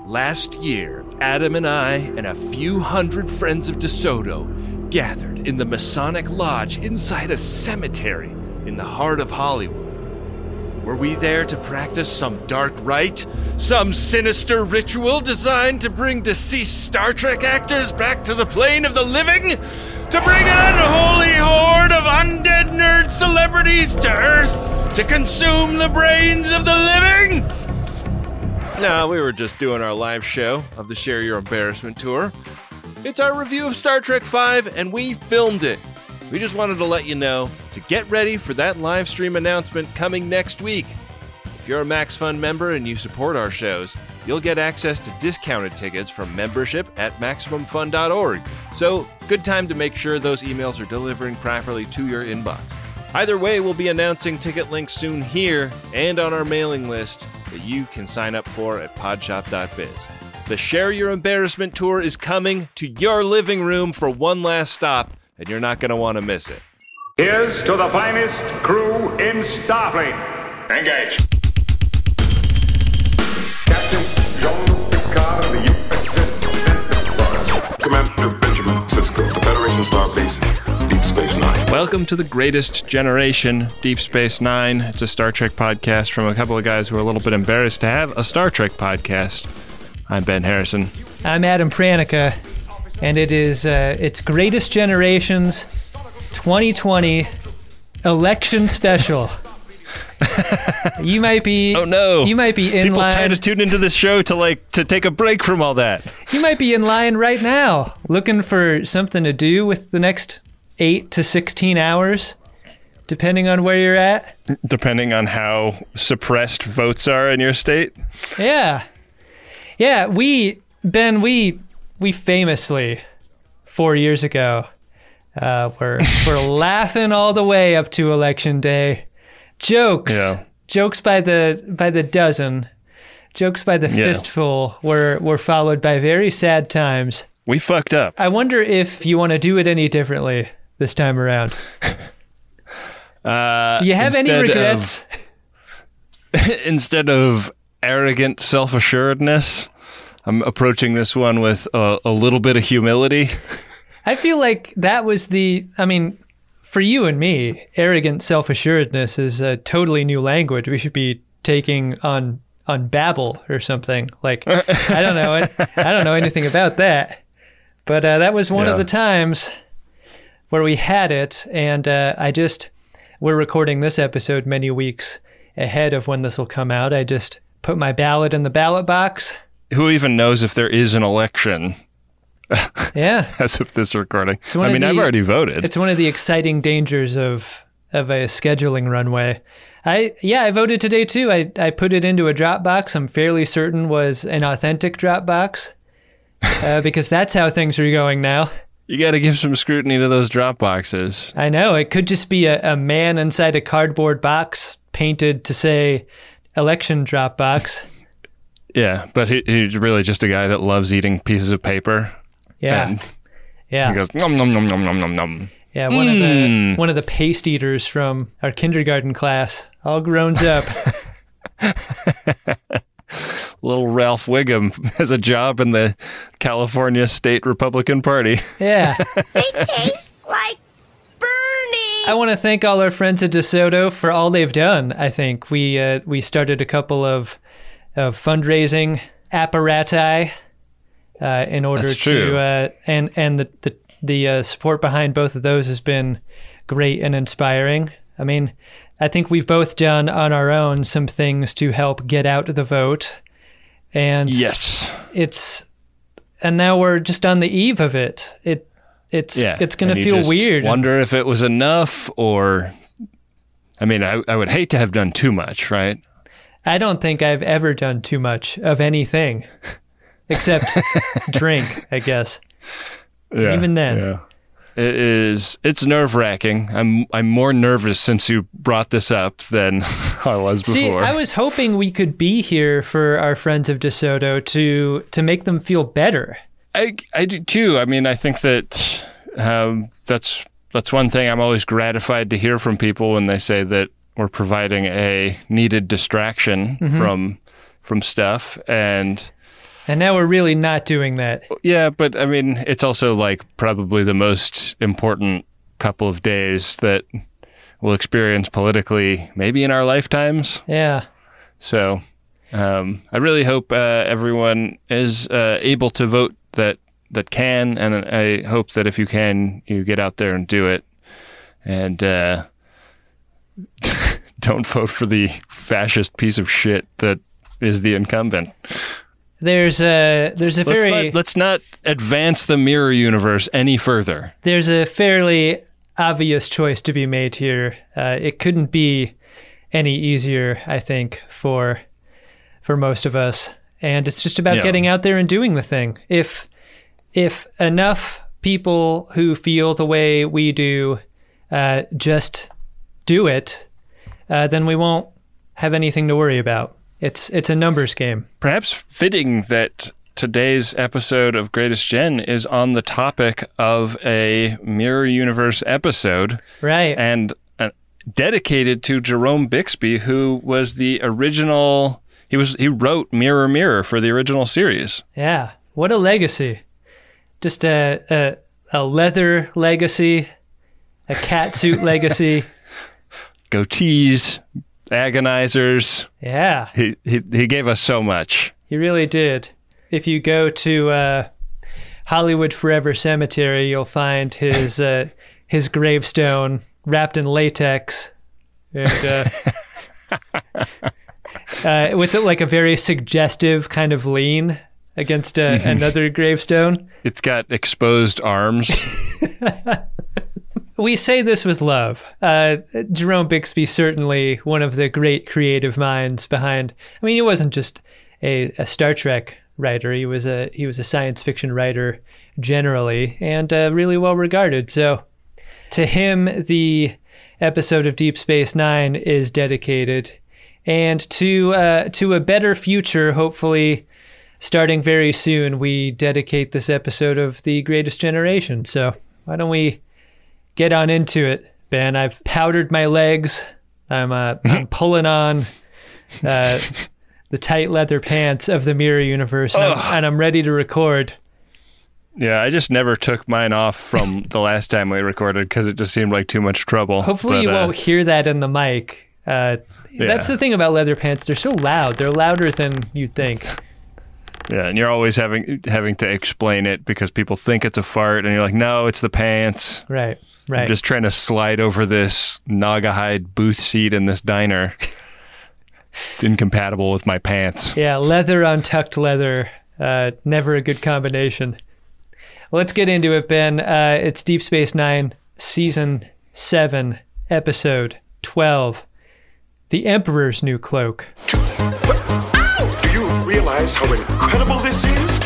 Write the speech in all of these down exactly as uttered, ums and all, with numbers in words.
Last year, Adam and I and a few hundred friends of DeSoto gathered in the Masonic Lodge inside a cemetery in the heart of Hollywood. Were we there to practice some dark rite? Some sinister ritual designed to bring deceased Star Trek actors back to the plane of the living? To bring an unholy horde of undead nerd celebrities to Earth to consume the brains of the living? No, we were just doing our live show of the Share Your Embarrassment tour. It's our review of Star Trek five, and we filmed it. We just wanted to let you know to get ready for that live stream announcement coming next week. If you're a MaxFun member and you support our shows, you'll get access to discounted tickets from membership at Maximum Fun dot org. So, good time to make sure those emails are delivering properly to your inbox. Either way, we'll be announcing ticket links soon here and on our mailing list that you can sign up for at podshop dot biz. The Share Your Embarrassment tour is coming to your living room for one last stop, and you're not going to want to miss it. Here's to the finest crew in Starfleet. Engage. Captain Jean-Luc Picard of the U S S Commander Benjamin Sisko, the Federation Starbase, Deep Space Nine. Welcome to The Greatest Generation, Deep Space Nine. It's a Star Trek podcast from a couple of guys who are a little bit embarrassed to have a Star Trek podcast. I'm Ben Harrison. I'm Adam Pranica, and it is uh, it's Greatest Generations twenty twenty election special. You might be oh no you might be in people line. trying to tune into this show to like to take a break from all that. You might be in line right now looking for something to do with the next eight to sixteen hours, depending on where you're at. Depending on how suppressed votes are in your state. Yeah. Yeah, we, Ben, we we famously, four years ago, uh, were, were laughing all the way up to Election Day. Jokes, yeah. jokes by the by the dozen, jokes by the yeah. fistful were, were followed by very sad times. We fucked up. I wonder if you want to do it any differently this time around. Uh, do you have any regrets? Of, instead of arrogant self-assuredness, I'm approaching this one with a, a little bit of humility. I feel like that was the, I mean, for you and me, arrogant self-assuredness is a totally new language we should be taking on on Babbel or something. Like, I don't know, I don't know anything about that. But uh, that was one yeah. of the times where we had it, and uh, I just, we're recording this episode many weeks ahead of when this will come out. I just put my ballot in the ballot box. Who even knows if there is an election? Yeah. As of this recording. I mean, the, I've already voted. It's one of the exciting dangers of of a scheduling runway. I yeah, I voted today too. I, I put it into a Dropbox I'm fairly certain was an authentic Dropbox. Uh, because that's how things are going now. You got to give some scrutiny to those drop boxes. I know. It could just be a, a man inside a cardboard box painted to say election drop box. Yeah, but he, he's really just a guy that loves eating pieces of paper. Yeah. And yeah. he goes, nom, nom, nom, nom, nom, nom, nom. Yeah, one mm. of the one of the paste eaters from our kindergarten class, all grown up. Little Ralph Wiggum has a job in the California State Republican Party. Yeah. They taste like Bernie. I want to thank all our friends at DeSoto for all they've done. I think we uh, we started a couple of, of fundraising apparati uh, in order That's to, true. Uh, and and the the, the uh, support behind both of those has been great and inspiring. I mean, I think we've both done on our own some things to help get out the vote. And yes, it's, and now we're just on the eve of it. It, it's, yeah. it's going to you feel just weird. Wonder if it was enough, or, I mean, I, I would hate to have done too much, right? I don't think I've ever done too much of anything, except drink, I guess. Yeah, Even then. yeah. It is. It's nerve wracking. I'm. I'm more nervous since you brought this up than I was before. See, I was hoping we could be here for our friends of DeSoto to to make them feel better. I. I do too. I mean, I think that um, that's that's one thing I'm always gratified to hear from people when they say that we're providing a needed distraction Mm-hmm. from from stuff. And And now we're really not doing that. Yeah, but I mean, it's also like probably the most important couple of days that we'll experience politically, maybe in our lifetimes. Yeah. So um, I really hope uh, everyone is uh, able to vote that that can, and I hope that if you can, you get out there and do it. And uh, don't vote for the fascist piece of shit that is the incumbent. There's a there's a let's very not, let's not advance the mirror universe any further. There's a fairly obvious choice to be made here. Uh, it couldn't be any easier, I think, for for most of us. And it's just about Yeah. getting out there and doing the thing. If if enough people who feel the way we do uh, just do it, uh, then we won't have anything to worry about. It's it's a numbers game. Perhaps fitting that today's episode of Greatest Gen is on the topic of a Mirror Universe episode. Right. And uh, dedicated to Jerome Bixby, who was the original... He was he wrote Mirror Mirror for the original series. Yeah. What a legacy. Just a a, a leather legacy, a catsuit legacy. Goatees, agonizers. Yeah. He, he he gave us so much. He really did. If you go to uh, Hollywood Forever Cemetery, you'll find his uh, his gravestone wrapped in latex, and uh, uh, with like a very suggestive kind of lean against a, another gravestone. It's got exposed arms. We say this with love. Uh, Jerome Bixby, certainly one of the great creative minds behind. I mean, he wasn't just a, a Star Trek writer. He was a he was a science fiction writer generally, and uh, really well regarded. So, to him, the episode of Deep Space Nine is dedicated, and to uh, to a better future, hopefully, starting very soon, we dedicate this episode of The Greatest Generation. So, why don't we get on into it, Ben? I've powdered my legs. I'm uh, I'm pulling on uh, the tight leather pants of the Mirror Universe, and I'm, and I'm ready to record. Yeah, I just never took mine off from the last time we recorded because it just seemed like too much trouble. Hopefully But, you uh, won't hear that in the mic. Uh, Yeah. That's the thing about leather pants. They're so loud. They're louder than you'd think. Yeah, and you're always having having to explain it because people think it's a fart, and you're like, no, it's the pants. Right, right. I'm just trying to slide over this Naugahyde booth seat in this diner. It's incompatible with my pants. Yeah, leather on tucked leather. Uh, never a good combination. Well, let's get into it, Ben. Uh, it's Deep Space Nine, Season seven, Episode twelve. The Emperor's New Cloak. Do you realize how incredible this is?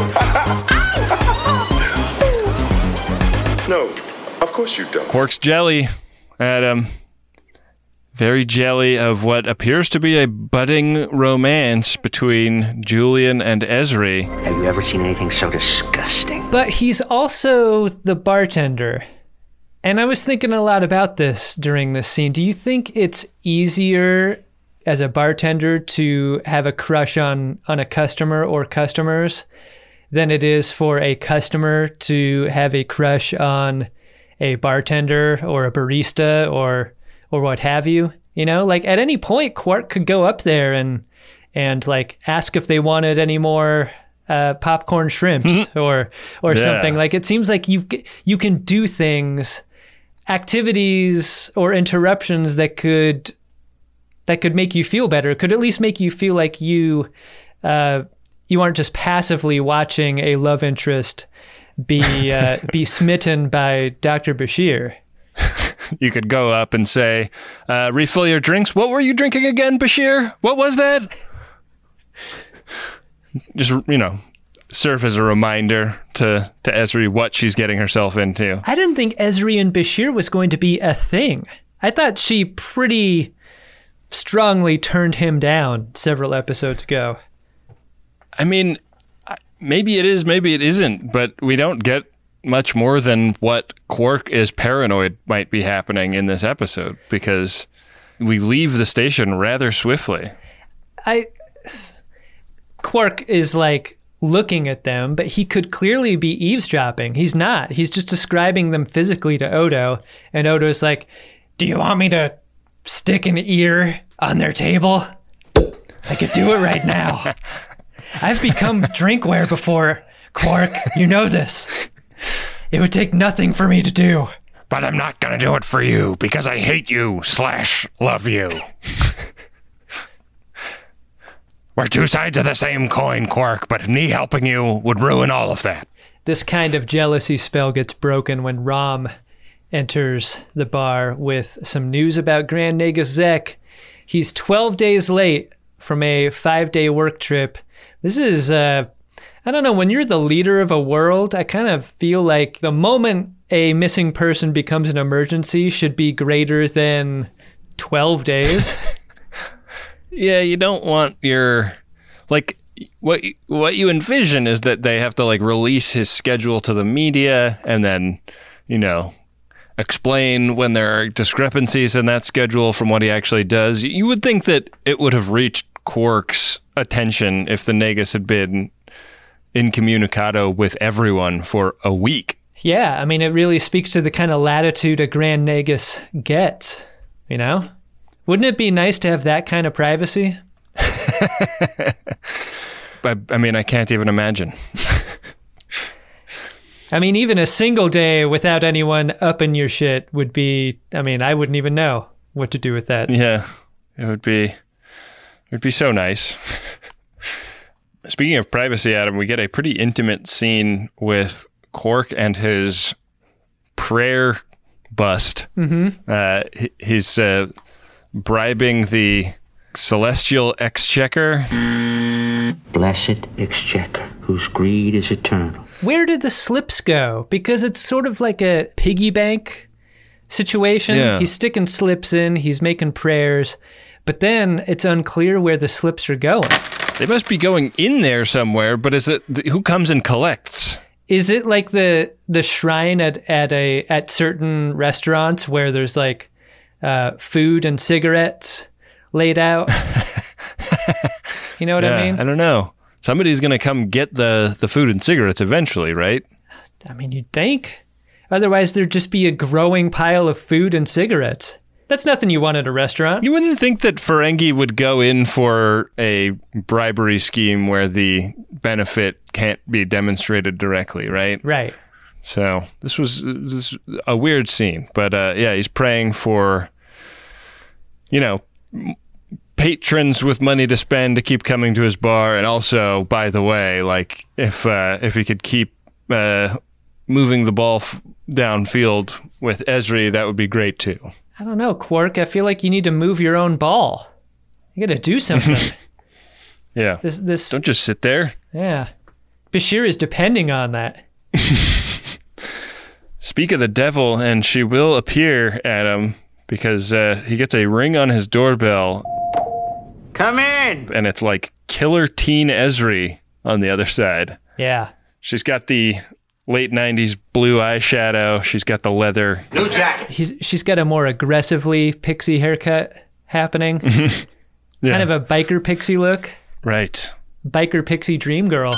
No, of course you don't. Quark's jelly, Adam. Very jelly of what appears to be a budding romance between Julian and Ezri. Have you ever seen anything so disgusting? But he's also the bartender. And I was thinking a lot about this during this scene. Do you think it's easier as a bartender to have a crush on, on a customer or customers than it is for a customer to have a crush on a bartender or a barista or or what have you? You know, like at any point, Quark could go up there and and like ask if they wanted any more uh, popcorn shrimps or or Yeah. something. Like it seems like you you can do things, activities or interruptions that could that could make you feel better. Could at least make you feel like you uh, you aren't just passively watching a love interest be uh, be smitten by Doctor Bashir. You could go up and say, uh, refill your drinks. What were you drinking again, Bashir? What was that? Just, you know, serve as a reminder to, to Ezri what she's getting herself into. I didn't think Ezri and Bashir was going to be a thing. I thought she pretty strongly turned him down several episodes ago. I mean, maybe it is, maybe it isn't, but we don't get much more than what Quark is paranoid might be happening in this episode because we leave the station rather swiftly. I Quark is like looking at them, but he could clearly be eavesdropping. He's not. He's just describing them physically to Odo, and Odo's like, do you want me to stick an ear on their table? I could do it right now. I've become drinkware before, Quark. You know this. It would take nothing for me to do. But I'm not gonna do it for you because I hate you slash love you. We're two sides of the same coin, Quark, but me helping you would ruin all of that. This kind of jealousy spell gets broken when Rom enters the bar with some news about Grand Nagus Zek. He's twelve days late from a five-day work trip. This is, uh, I don't know, when you're the leader of a world, I kind of feel like the moment a missing person becomes an emergency should be greater than twelve days. Yeah, you don't want your, like, what what you envision is that they have to, like, release his schedule to the media and then, you know, explain when there are discrepancies in that schedule from what he actually does. You would think that it would have reached Quark's attention if the Nagus had been incommunicado with everyone for a week. Yeah, I mean, it really speaks to the kind of latitude a Grand Nagus gets, you know? Wouldn't it be nice to have that kind of privacy? I, I mean, I can't even imagine. I mean, even a single day without anyone up in your shit would be, I mean, I wouldn't even know what to do with that. Yeah, it would be, it would be so nice. Speaking of privacy, Adam, we get a pretty intimate scene with Quark and his prayer bust. Mm-hmm. Uh, he's uh, bribing the celestial exchequer. Blessed exchequer, whose greed is eternal. Where did the slips go? Because it's sort of like a piggy bank situation. Yeah. He's sticking slips in, he's making prayers, but then it's unclear where the slips are going. They must be going in there somewhere, but is it who comes and collects? Is it like the the shrine at at a at certain restaurants where there's like uh, food and cigarettes laid out? You know what yeah, I mean? I don't know. Somebody's going to come get the, the food and cigarettes eventually, right? I mean, you'd think. Otherwise, there'd just be a growing pile of food and cigarettes. That's nothing you want at a restaurant. You wouldn't think that Ferengi would go in for a bribery scheme where the benefit can't be demonstrated directly, right? Right. So this was, this was a weird scene. But uh, yeah, he's praying for, you know, patrons with money to spend to keep coming to his bar, and also, by the way, like if uh, if he could keep uh, moving the ball f- downfield with Ezri, that would be great too. I don't know, Quark. I feel like you need to move your own ball. You got to do something. Yeah. This this don't just sit there. Yeah. Bashir is depending on that. Speak of the devil, and she will appear, Adam, because uh, he gets a ring on his doorbell. Come in! And it's like Killer Teen Ezri on the other side. Yeah. She's got the late nineties blue eyeshadow. She's got the leather. Blue jacket! He's, she's got a more aggressively pixie haircut happening. Yeah. Kind of a biker pixie look. Right. Biker pixie dream girl.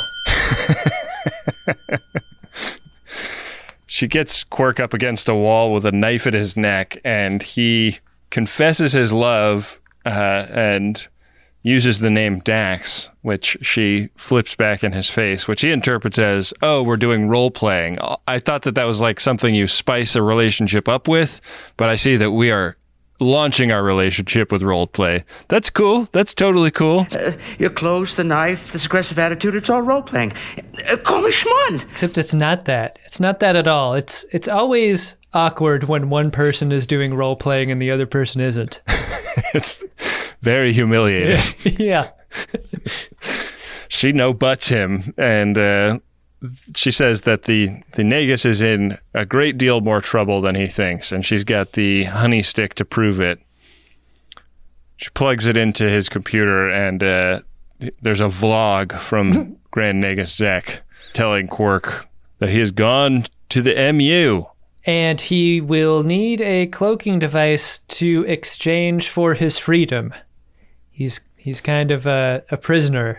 She gets Quark up against a wall with a knife at his neck, and he confesses his love uh, and uses the name Dax, which she flips back in his face, which he interprets as, oh, we're doing role-playing. I thought that that was like something you spice a relationship up with, but I see that we are launching our relationship with role-play. That's cool. That's totally cool. Uh, your clothes, the knife, this aggressive attitude, it's all role-playing. Uh, call me Schmun! Except it's not that. It's not that at all. It's it's always awkward when one person is doing role-playing and the other person isn't. It's very humiliating. Yeah. She no-butts him, and uh, she says that the, the Nagus is in a great deal more trouble than he thinks, and she's got the honey stick to prove it. She plugs it into his computer, and uh, there's a vlog from Grand Nagus Zek telling Quark that he has gone to the M U. And he will need a cloaking device to exchange for his freedom. He's he's kind of a, a prisoner.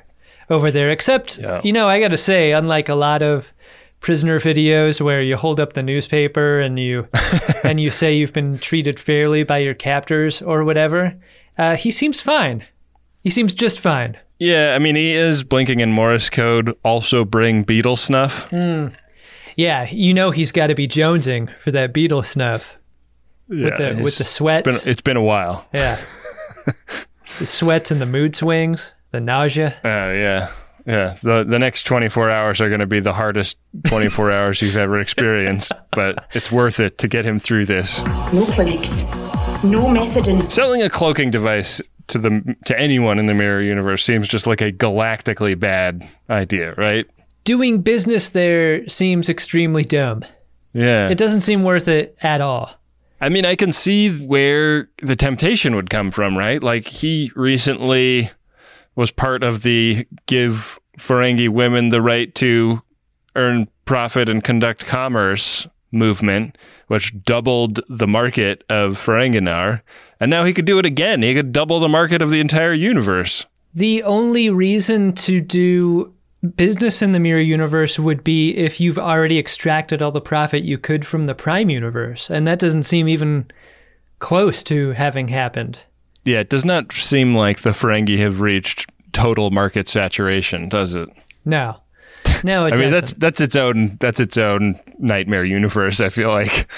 over there. Except, Yeah. you know, I got to say, unlike a lot of prisoner videos where you hold up the newspaper and you and you say you've been treated fairly by your captors or whatever, uh, he seems fine. He seems just fine. Yeah, I mean, he is blinking in Morse code. Also bring beetle snuff. Mm. Yeah, you know he's got to be jonesing for that beetle snuff. Yeah, with the, with the it's sweats. been, it's been a while. Yeah. The sweats and the mood swings, the nausea. Oh, uh, yeah. Yeah. The the next twenty-four hours are going to be the hardest twenty-four hours you've ever experienced, but it's worth it to get him through this. No clinics. No methadone. Selling a cloaking device to the to anyone in the Mirror Universe seems just like a galactically bad idea, right? Doing business there seems extremely dumb. Yeah. It doesn't seem worth it at all. I mean, I can see where the temptation would come from, right? Like, he recently was part of the give Ferengi women the right to earn profit and conduct commerce movement, which doubled the market of Ferenginar. And now he could do it again. He could double the market of the entire universe. The only reason to do business in the Mirror Universe would be if you've already extracted all the profit you could from the Prime Universe. And that doesn't seem even close to having happened. Yeah, it does not seem like the Ferengi have reached total market saturation, does it? No. No, it I mean, doesn't. that's that's its own that's its own nightmare universe, I feel like.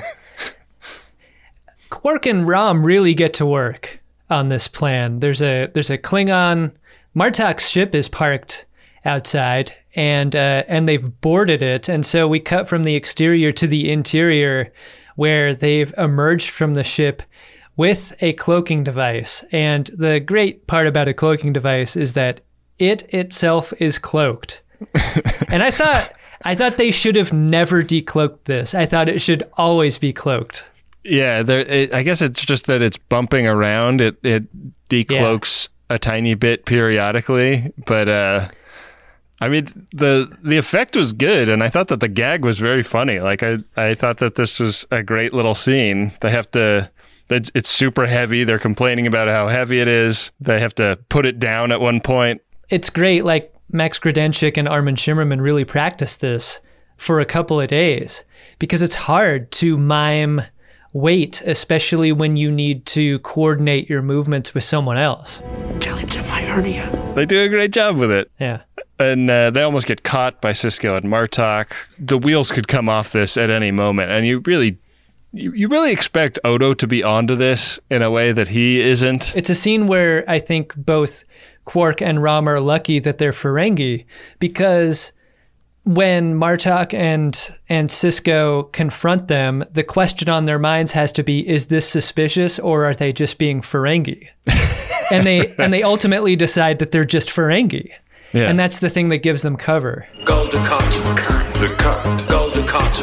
Quark and Rom really get to work on this plan. There's a there's a Klingon. Martok's ship is parked outside, and uh, and they've boarded it. And so we cut from the exterior to the interior, where they've emerged from the ship with a cloaking device. And the great part about a cloaking device is that it itself is cloaked. And I thought I thought they should have never decloaked this. I thought it should always be cloaked. Yeah, there. It, I guess it's just that it's bumping around. It it decloaks yeah. a tiny bit periodically, but uh, I mean the the effect was good, and I thought that the gag was very funny. Like I I thought that this was a great little scene. They have to. It's, it's super heavy. They're complaining about how heavy it is. They have to put it down at one point. It's great. Like Max Grodenchik and Armin Shimmerman really practiced this for a couple of days because it's hard to mime weight, especially when you need to coordinate your movements with someone else. Challenge of my hernia. They do a great job with it. Yeah. And uh, they almost get caught by Sisko and Martok. The wheels could come off this at any moment, and you really You, you really expect Odo to be onto this in a way that he isn't. It's a scene where I think both Quark and Rom are lucky that they're Ferengi, because when Martok and and Sisko confront them, the question on their minds has to be, is this suspicious or are they just being Ferengi? and they right. and they ultimately decide that they're just Ferengi. Yeah. And that's the thing that gives them cover. Golden Cut. The cut. Golden Cut.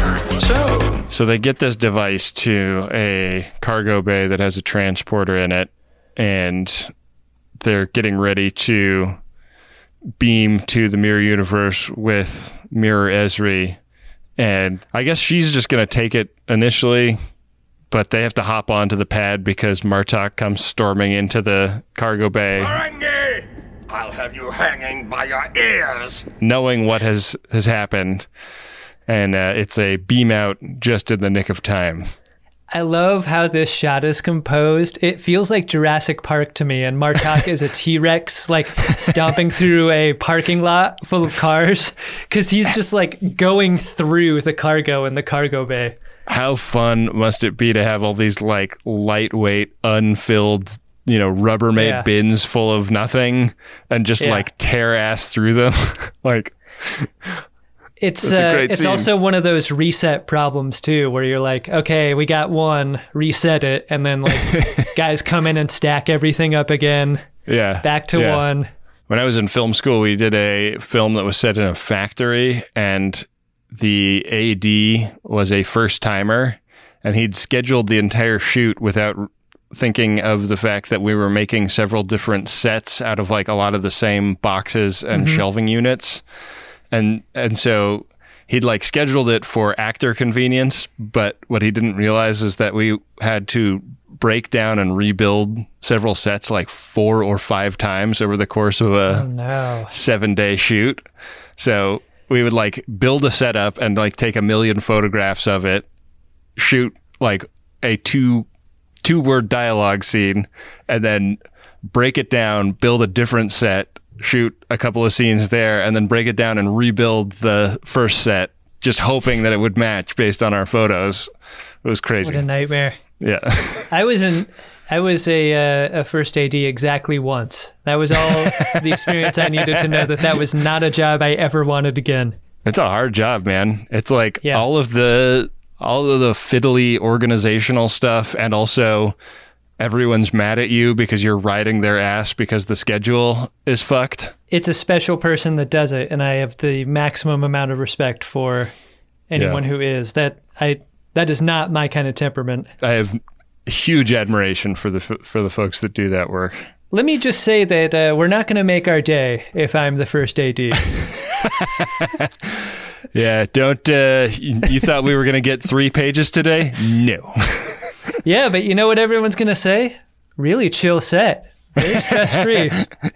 So. So they get this device to a cargo bay that has a transporter in it, and they're getting ready to beam to the Mirror Universe with Mirror Ezri. And I guess she's just going to take it initially, but they have to hop onto the pad because Martok comes storming into the cargo bay. Ferengi! I'll have you hanging by your ears. Knowing what has, has happened. And uh, it's a beam out just in the nick of time. I love how this shot is composed. It feels like Jurassic Park to me, and Martok is a T-Rex, like stomping through a parking lot full of cars, because he's just like going through the cargo in the cargo bay. How fun must it be to have all these like lightweight, unfilled, you know, Rubbermaid yeah. bins full of nothing and just yeah. like tear ass through them? like... It's uh, it's scene. Also one of those reset problems too, where you're like, okay, we got one, reset it, and then like guys come in and stack everything up again. Yeah, back to yeah. one. When I was in film school, we did a film that was set in a factory, and the A D was a first timer, and he'd scheduled the entire shoot without thinking of the fact that we were making several different sets out of like a lot of the same boxes and mm-hmm. shelving units. And and so he'd like scheduled it for actor convenience, but what he didn't realize is that we had to break down and rebuild several sets like four or five times over the course of a Oh, no. seven day shoot. So we would like build a setup and like take a million photographs of it, shoot like a two two word dialogue scene, and then break it down, build a different set, shoot a couple of scenes there, and then break it down and rebuild the first set, just hoping that it would match based on our photos. It was crazy. What a nightmare. Yeah. I was in I was a uh, a first A D exactly once. That was all the experience I needed to know that that was not a job I ever wanted again. It's a hard job, man. It's like Yeah. all of the all of the fiddly organizational stuff, and also everyone's mad at you because you're riding their ass because the schedule is fucked. It's a special person that does it, and I have the maximum amount of respect for anyone Yeah. who is. That I that is not my kind of temperament. I have huge admiration for the f- for the folks that do that work. Let me just say that uh, we're not going to make our day if I'm the first A D. Yeah, don't uh, you, you thought we were going to get three pages today? No. Yeah, but you know what everyone's going to say? Really chill set. Very stress-free.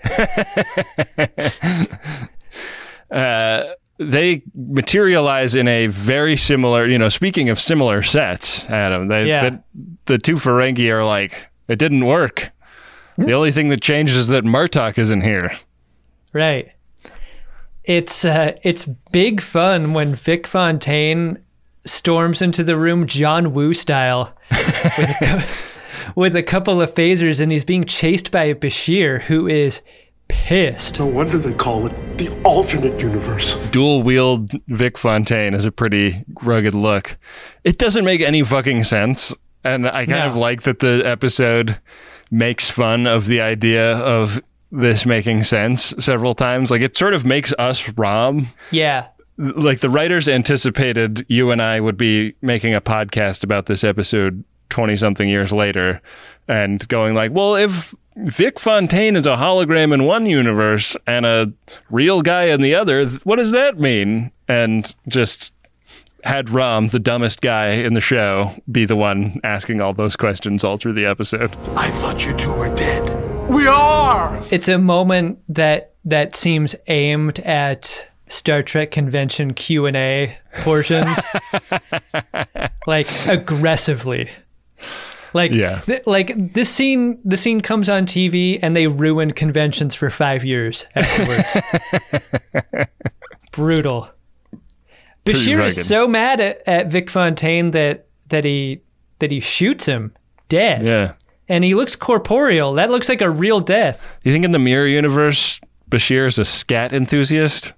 uh, they materialize in a very similar, you know, speaking of similar sets, Adam, they, Yeah. the, the two Ferengi are like, it didn't work. The only thing that changed is that Martok isn't here. Right. It's uh, it's big fun when Vic Fontaine storms into the room John Woo style with a, cou- with a couple of phasers, and he's being chased by Bashir, who is pissed. No wonder they call it the alternate universe. Dual wield Vic Fontaine is a pretty rugged look. It doesn't make any fucking sense. And I kind No. of like that the episode makes fun of the idea of this making sense several times. Like, it sort of makes us Rom. Yeah. Like, the writers anticipated you and I would be making a podcast about this episode twenty-something years later and going like, well, if Vic Fontaine is a hologram in one universe and a real guy in the other, th- what does that mean? And just had Rom, the dumbest guy in the show, be the one asking all those questions all through the episode. I thought you two were dead. We are! It's a moment that that seems aimed at Star Trek convention Q and A portions. Like, aggressively. Like, Yeah. th- like this scene, the scene comes on T V and they ruin conventions for five years afterwards. Brutal. Bashir rugged. is so mad at, at Vic Fontaine that that he that he shoots him dead. Yeah. And he looks corporeal. That looks like a real death. You think in the Mirror Universe, Bashir is a scat enthusiast?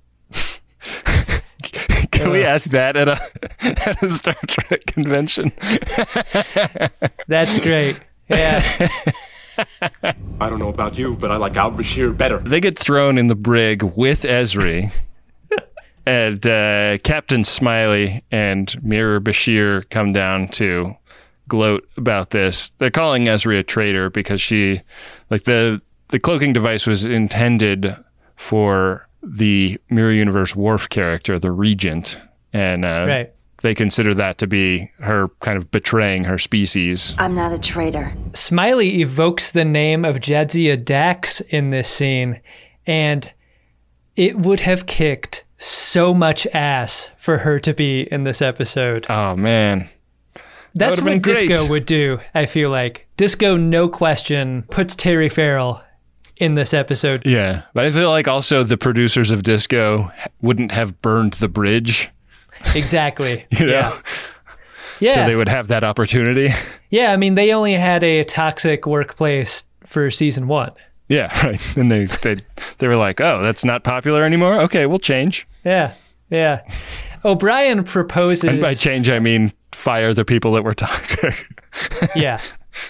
Can we ask that at a, at a Star Trek convention? That's great. Yeah. I don't know about you, but I like Al Bashir better. They get thrown in the brig with Esri, and uh, Captain Smiley and Mirror Bashir come down to gloat about this. They're calling Esri a traitor because she, like, the the cloaking device was intended for the Mirror Universe Worf character, the Regent, and uh, Right. they consider that to be her kind of betraying her species. I'm not a traitor. Smiley evokes the name of Jadzia Dax in this scene, and it would have kicked so much ass for her to be in this episode. Oh man. That's would've what been great. Disco would do, I feel like. Disco, no question, puts Terry Farrell in this episode. Yeah, but I feel like also the producers of Disco wouldn't have burned the bridge. Exactly. You know? Yeah. Yeah. So they would have that opportunity. Yeah, I mean, they only had a toxic workplace for season one. Yeah, right. And they they they were like, "Oh, that's not popular anymore. Okay, we'll change." Yeah, yeah. O'Brien proposes. And by change, I mean fire the people that were toxic. Yeah.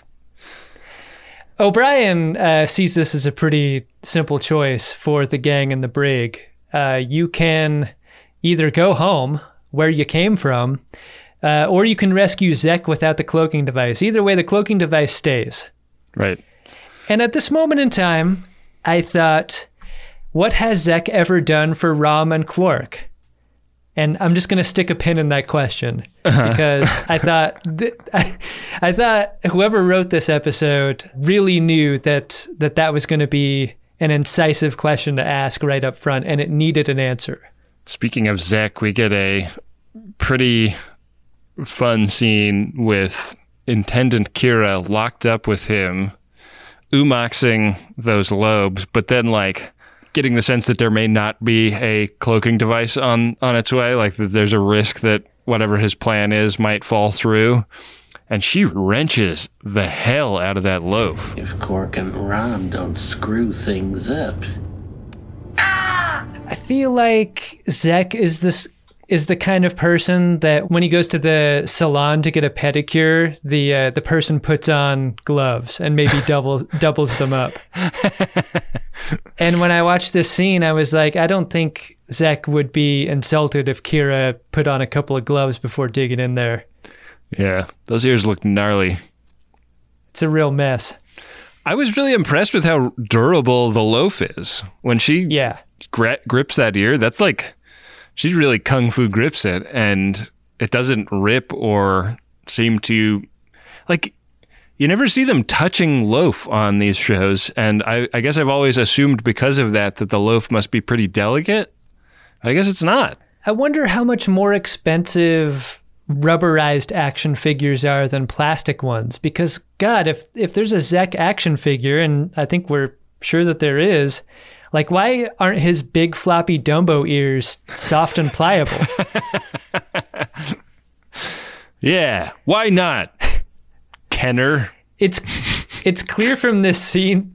O'Brien uh, sees this as a pretty simple choice for the gang in the brig. Uh, you can either go home where you came from, uh, or you can rescue Zek without the cloaking device. Either way, the cloaking device stays. Right. And at this moment in time, I thought, what has Zek ever done for Rom and Quark? And I'm just going to stick a pin in that question because I thought th- I, I thought whoever wrote this episode really knew that that, that was going to be an incisive question to ask right up front, and it needed an answer. Speaking of Zek, we get a pretty fun scene with Intendant Kira locked up with him, umoxing those lobes, but then like getting the sense that there may not be a cloaking device on, on its way, like that there's a risk that whatever his plan is might fall through. And she wrenches the hell out of that loaf. If Quark and Rom don't screw things up. I feel like Zek is this is the kind of person that when he goes to the salon to get a pedicure, the uh, the person puts on gloves and maybe doubles doubles them up. And when I watched this scene, I was like, I don't think Zek would be insulted if Kira put on a couple of gloves before digging in there. Yeah, those ears look gnarly. It's a real mess. I was really impressed with how durable the loaf is. When she yeah. gra- grips that ear, that's like, she really kung fu grips it, and it doesn't rip or seem to, like, you never see them touching loaf on these shows, and I, I guess I've always assumed because of that that the loaf must be pretty delicate. I guess it's not. I wonder how much more expensive rubberized action figures are than plastic ones, because God, if if there's a Zek action figure, and I think we're sure that there is, like, why aren't his big floppy Dumbo ears soft and pliable? Yeah, why not, Kenner? It's it's clear from this scene.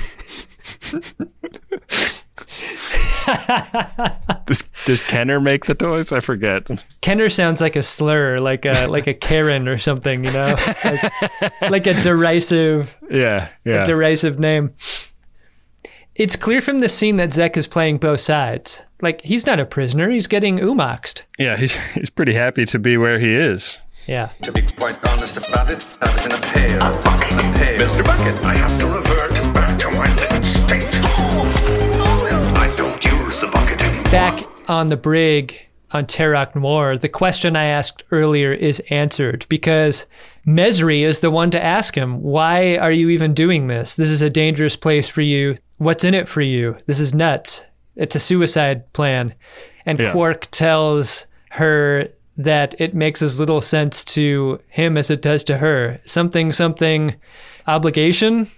does, does Kenner make the toys? I forget. Kenner sounds like a slur, like a like a Karen or something, you know, like, like a derisive, yeah, yeah, a derisive name. It's clear from this scene that Zek is playing both sides. Like, he's not a prisoner; he's getting umoxed. Yeah, he's he's pretty happy to be where he is. Yeah. To be quite honest about it, I was in a pail. A bucket, a pail. Mister Bucket, I have to revert back to my living state. I don't use the bucket anymore. Back on the brig on Terok Noir, the question I asked earlier is answered because Mesri is the one to ask him, why are you even doing this? This is a dangerous place for you. What's in it for you? This is nuts. It's a suicide plan. And yeah. Quark tells her that it makes as little sense to him as it does to her. Something, something, obligation?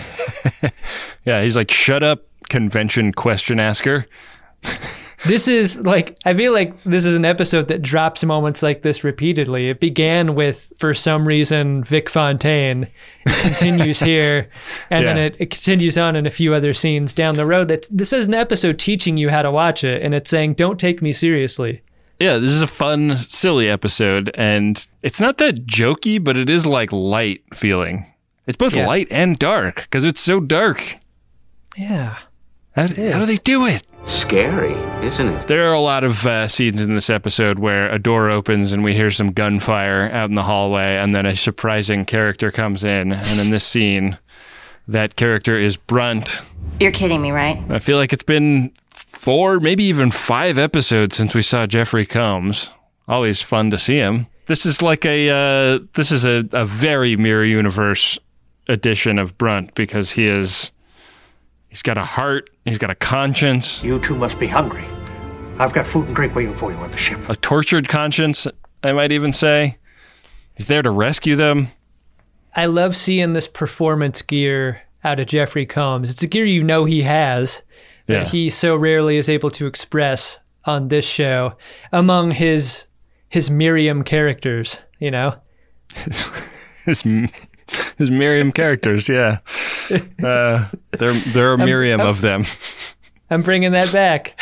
Yeah, he's like, shut up, convention question asker. This is like, I feel like this is an episode that drops moments like this repeatedly. It began with, for some reason, Vic Fontaine. It continues here, and yeah. then it, it continues on in a few other scenes down the road. That this is an episode teaching you how to watch it, and it's saying, don't take me seriously. Yeah, this is a fun, silly episode, and it's not that jokey, but it is like light feeling. It's both yeah. light and dark, because it's so dark. Yeah. How, how do they do it? Scary, isn't it? There are a lot of uh, scenes in this episode where a door opens and we hear some gunfire out in the hallway, and then a surprising character comes in. And in this scene, that character is Brunt. You're kidding me, right? I feel like it's been four, maybe even five episodes since we saw Jeffrey Combs. Always fun to see him. This is like a uh, this is a, a very Mirror Universe edition of Brunt, because he is he's got a heart, he's got a conscience. You two must be hungry. I've got food and drink waiting for you on the ship. A tortured conscience, I might even say. He's there to rescue them. I love seeing this performance gear out of Jeffrey Combs. It's a gear you know he has, that yeah. he so rarely is able to express on this show among his his Miriam characters, you know? his, his Miriam characters, yeah. Uh, there, there are Miriam I'm, I'm, of them. I'm bringing that back.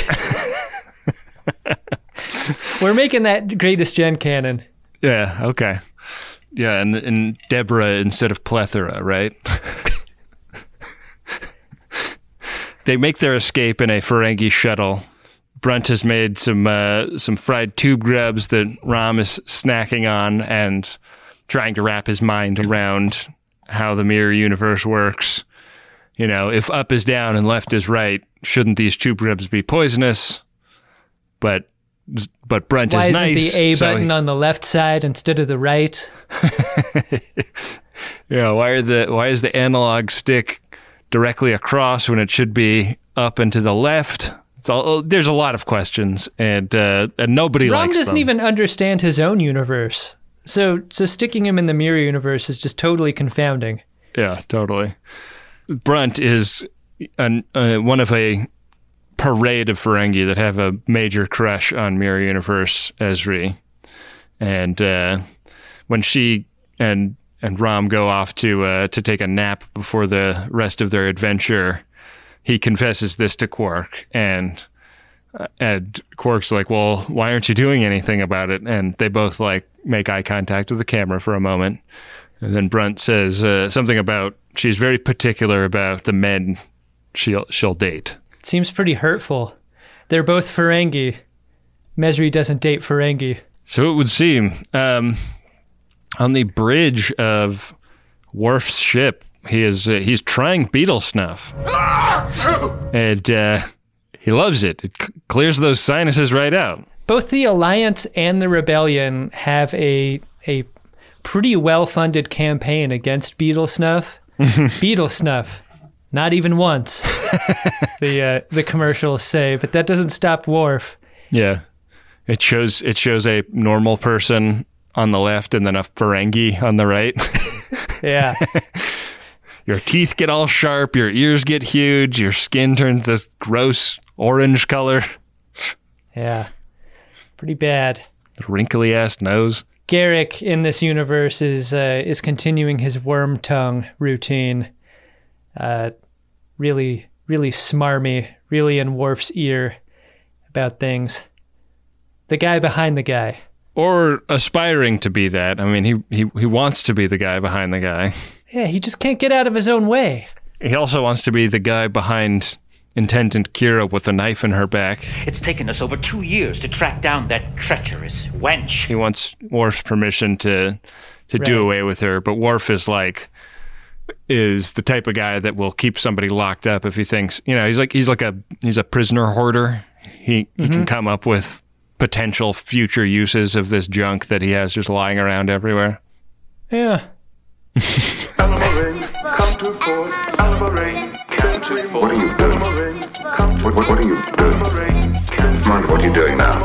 We're making that Greatest Gen canon. Yeah, okay. Yeah, and, and Deborah instead of plethora, right? They make their escape in a Ferengi shuttle. Brunt has made some uh, some fried tube grubs that Rom is snacking on and trying to wrap his mind around how the Mirror Universe works. You know, if up is down and left is right, shouldn't these tube grubs be poisonous? But but Brunt Why is isn't nice. the A so button he- on the left side instead of the right? Yeah, why are the why is the analog stick directly across when it should be up and to the left? It's all, there's a lot of questions, and uh, and nobody Rom likes doesn't them. even understand his own universe. So so sticking him in the mirror universe is just totally confounding. Yeah, totally. Brunt is an, uh, one of a parade of Ferengi that have a major crush on Mirror Universe Ezri, and uh, when she and and Rom go off to uh, to take a nap before the rest of their adventure, he confesses this to Quark, and uh, and Quark's like, "Well, why aren't you doing anything about it?" And they both like make eye contact with the camera for a moment, and then Brunt says uh, something about she's very particular about the men she'll she'll date. It seems pretty hurtful. They're both Ferengi. Mesri doesn't date Ferengi. So it would seem. Um, on the bridge of Worf's ship, he is uh, he's trying beetle snuff, and uh, he loves it. It c- clears those sinuses right out. Both the Alliance and the Rebellion have a a pretty well-funded campaign against beetle snuff. Beetle snuff. Not even once, the uh, the commercials say, but that doesn't stop Worf. Yeah, it shows it shows a normal person on the left and then a Ferengi on the right. Yeah. Your teeth get all sharp, your ears get huge, your skin turns this gross orange color. Yeah. Pretty bad. Wrinkly ass nose. Garrick in this universe is uh, is continuing his worm tongue routine. Uh, really, really smarmy, really in Worf's ear about things. The guy behind the guy. Or aspiring to be that. I mean, he, he, he wants to be the guy behind the guy. Yeah, he just can't get out of his own way. He also wants to be the guy behind Intendant Kira with a knife in her back. It's taken us over two years to track down that treacherous wench. He wants Worf's permission to to do Right. away with her, but Worf is like is the type of guy that will keep somebody locked up if he thinks, you know, he's like he's like a he's a prisoner hoarder. He he Mm-hmm. can come up with potential future uses of this junk that he has just lying around everywhere. Yeah. Alamarin, come to Fort. Alamarin, come to Fort. What are you doing? What, what, what are you doing? Mind what you're doing now.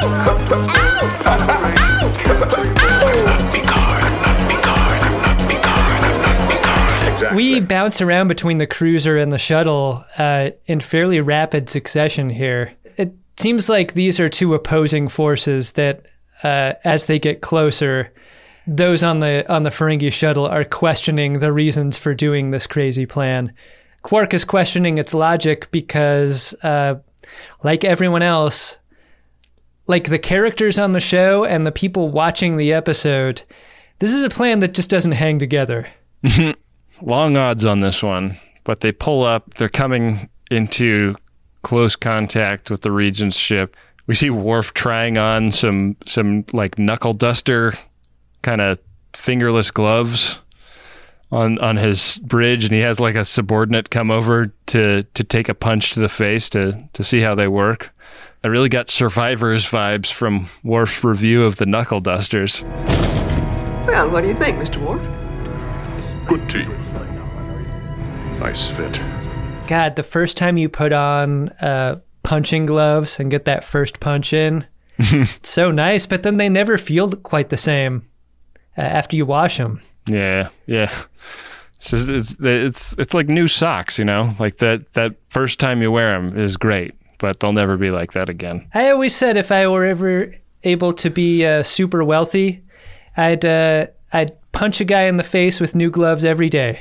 Exactly. We bounce around between the cruiser and the shuttle uh, in fairly rapid succession here. It seems like these are two opposing forces that, uh, as they get closer, those on the on the Ferengi shuttle are questioning the reasons for doing this crazy plan. Quark is questioning its logic because, uh, like everyone else, like the characters on the show and the people watching the episode, this is a plan that just doesn't hang together. Long odds on this one, but they pull up. They're coming into close contact with the Regent's ship. We see Worf trying on some some like knuckle duster kind of fingerless gloves on on his bridge, and he has like a subordinate come over to to take a punch to the face to to see how they work. I really got Survivors vibes from Worf's review of the knuckle dusters. Well, what do you think, Mister Worf? Good team. Nice fit. God, the first time you put on uh, punching gloves and get that first punch in, it's so nice, but then they never feel quite the same uh, after you wash them. Yeah, yeah. It's just, it's it's it's like new socks, you know. Like that that first time you wear them is great, but they'll never be like that again. I always said if I were ever able to be uh, super wealthy, I'd uh, I'd punch a guy in the face with new gloves every day.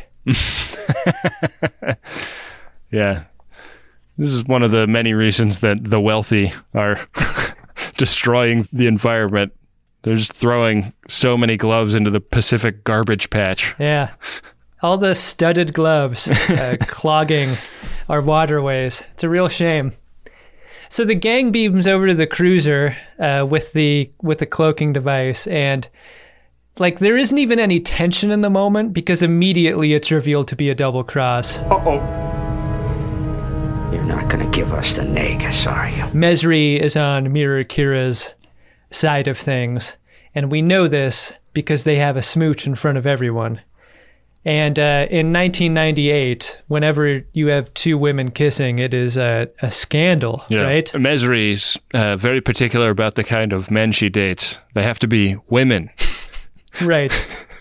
Yeah. This is one of the many reasons that the wealthy are destroying the environment. They're just throwing so many gloves into the Pacific garbage patch. Yeah. All the studded gloves uh, clogging our waterways. It's a real shame. So the gang beams over to the cruiser uh, with the with the cloaking device, and like there isn't even any tension in the moment because immediately it's revealed to be a double cross. Uh-oh. You're not gonna give us the Nagus, are you? Mesri is on Mirror Kira's side of things, and we know this because they have a smooch in front of everyone. And uh, in nineteen ninety-eight, whenever you have two women kissing, it is a, a scandal, yeah. right? Mesri's uh, very particular about the kind of men she dates. They have to be women. Right.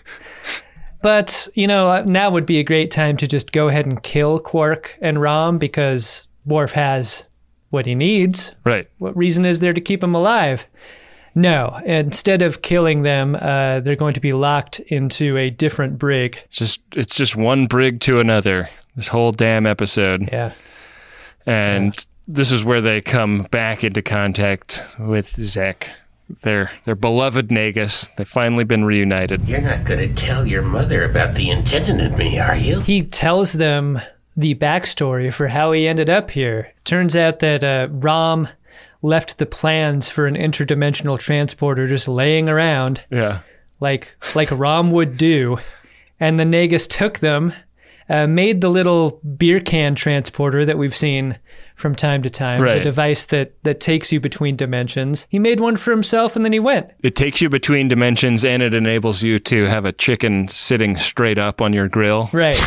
But, you know, now would be a great time to just go ahead and kill Quark and Rom because Worf has what he needs. Right. What reason is there to keep him alive? No. Instead of killing them, uh, they're going to be locked into a different brig. Just It's just one brig to another, this whole damn episode. Yeah. And yeah. this is where they come back into contact with Zek. Their their beloved Nagus. They've finally been reunited. You're not going to tell your mother about the intent in me, are you? He tells them the backstory for how he ended up here. Turns out that uh, Rom left the plans for an interdimensional transporter just laying around. Yeah. Like, like Rom would do. And the Nagus took them, uh, made the little beer can transporter that we've seen from time to time, right. the device that, that takes you between dimensions. He made one for himself and then he went. It takes you between dimensions and it enables you to have a chicken sitting straight up on your grill. Right.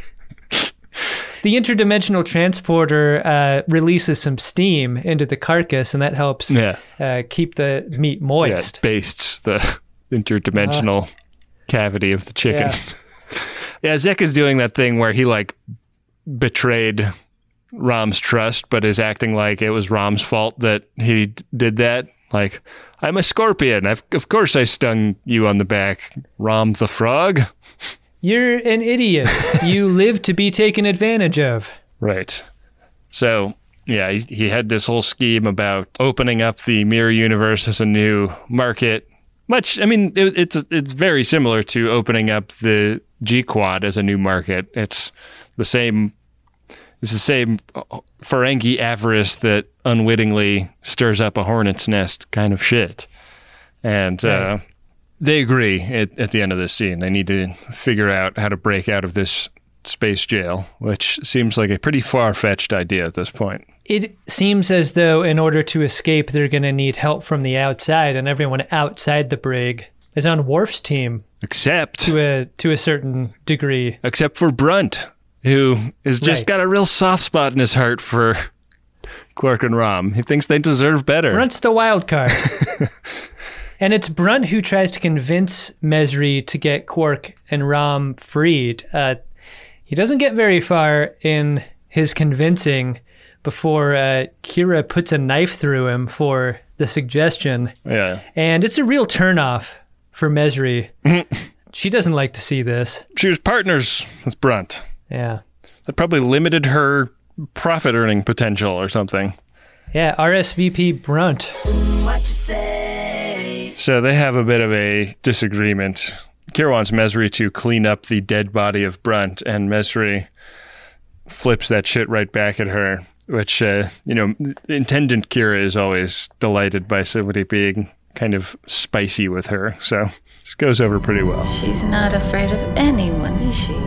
The interdimensional transporter uh, releases some steam into the carcass and that helps yeah. uh, keep the meat moist. Yeah, it bastes the interdimensional uh, cavity of the chicken. Yeah. yeah, Zek is doing that thing where he like betrayed Rom's trust, but is acting like it was Rom's fault that he d- did that. Like, I'm a scorpion. I've, of course I stung you on the back, Rom the frog. You're an idiot. You live to be taken advantage of. Right. So, yeah, he, he had this whole scheme about opening up the mirror universe as a new market. Much, I mean, it, it's it's very similar to opening up the G-Quad as a new market. It's the same... It's the same Ferengi avarice that unwittingly stirs up a hornet's nest kind of shit. And uh, right. they agree at, at the end of this scene. They need to figure out how to break out of this space jail, which seems like a pretty far-fetched idea at this point. It seems as though in order to escape, they're going to need help from the outside, and everyone outside the brig is on Worf's team. Except... To a, to a certain degree. Except for Brunt, who has just right. got a real soft spot in his heart for Quark and Rom. He thinks they deserve better. Brunt's the wild card. And it's Brunt who tries to convince Mesri to get Quark and Rom freed. Uh, he doesn't get very far in his convincing before uh, Kira puts a knife through him for the suggestion. Yeah. And it's a real turnoff for Mesri. She doesn't like to see this. She was partners with Brunt. Yeah. That probably limited her profit earning potential or something. Yeah, R S V P Brunt. What you say? So they have a bit of a disagreement. Kira wants Mesri to clean up the dead body of Brunt, and Mesri flips that shit right back at her, which, uh, you know, Intendant Kira is always delighted by somebody being kind of spicy with her, so this goes over pretty well. She's not afraid of anyone, is she?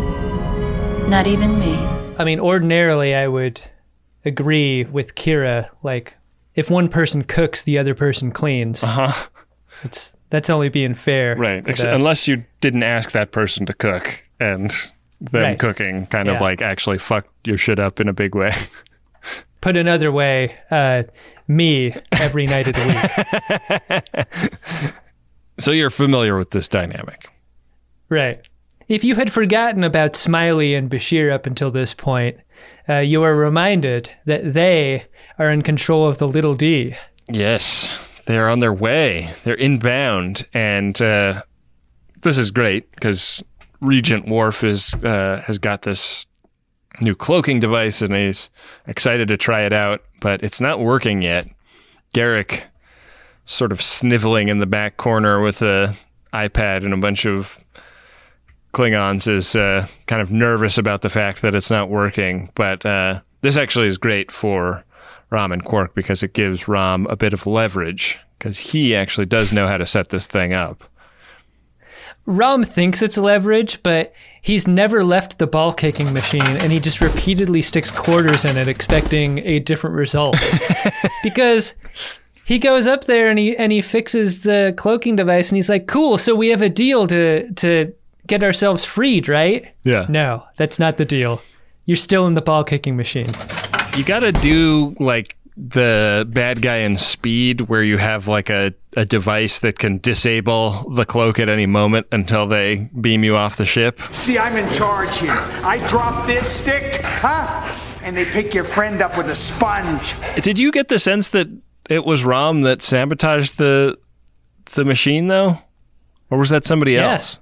Not even me. I mean, ordinarily I would agree with Kira, like, if one person cooks, the other person cleans. Uh-huh. It's, that's only being fair. Right, but, Ex- uh, unless you didn't ask that person to cook, and them right. cooking kind yeah. of like actually fucked your shit up in a big way. Put another way, uh, me every night of the week. So you're familiar with this dynamic. Right. If you had forgotten about Smiley and Bashir up until this point, uh, you are reminded that they are in control of the Little D. Yes, they are on their way. They're inbound, and uh, this is great because Regent Worf is uh, has got this new cloaking device, and he's excited to try it out, but it's not working yet. Garrick, sort of sniveling in the back corner with a iPad and a bunch of Klingons, is uh, kind of nervous about the fact that it's not working, but uh, this actually is great for Rom and Quark because it gives Rom a bit of leverage because he actually does know how to set this thing up. Rom thinks it's leverage, but he's never left the ball kicking machine, and he just repeatedly sticks quarters in it, expecting a different result. Because he goes up there and he and he fixes the cloaking device, and he's like, "Cool, so we have a deal to to get ourselves freed, right?" Yeah. No, that's not the deal. You're still in the ball kicking machine. You gotta do like the bad guy in Speed, where you have like a, a device that can disable the cloak at any moment until they beam you off the ship. See, I'm in charge here. I drop this stick, huh? And they pick your friend up with a sponge. Did you get the sense that it was Rom that sabotaged the the machine, though? Or was that somebody Yeah. else?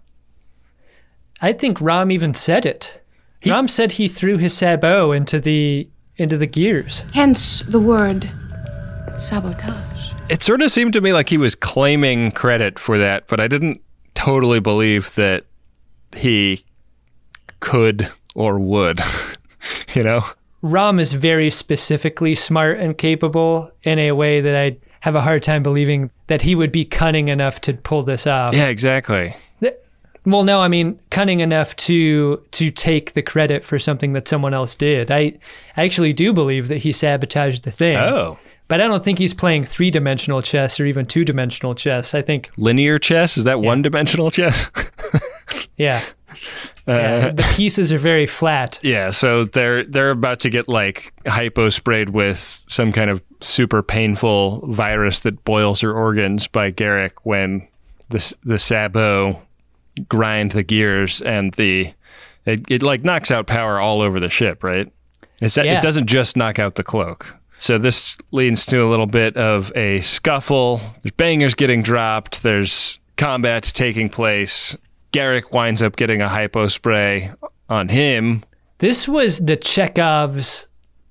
I think Rom even said it. He, Rom said he threw his sabot into the into the gears. Hence the word sabotage. It sort of seemed to me like he was claiming credit for that, but I didn't totally believe that he could or would, you know? Rom is very specifically smart and capable in a way that I have a hard time believing that he would be cunning enough to pull this off. Yeah, exactly. Well, no, I mean cunning enough to to take the credit for something that someone else did. I, I actually do believe that he sabotaged the thing. Oh. But I don't think he's playing three-dimensional chess or even two-dimensional chess. I think... Linear chess? Is that yeah. one-dimensional chess? yeah. Uh, yeah. The pieces are very flat. Yeah, so they're they're about to get like hypo sprayed with some kind of super painful virus that boils her organs by Garrick when the the sabot grind the gears and the it, it like knocks out power all over the ship, right? It's Yeah. It doesn't just knock out the cloak. So this leads to a little bit of a scuffle. There's bangers getting dropped. There's combat taking place. Garrick winds up getting a hypo spray on him. This was the Chekhov's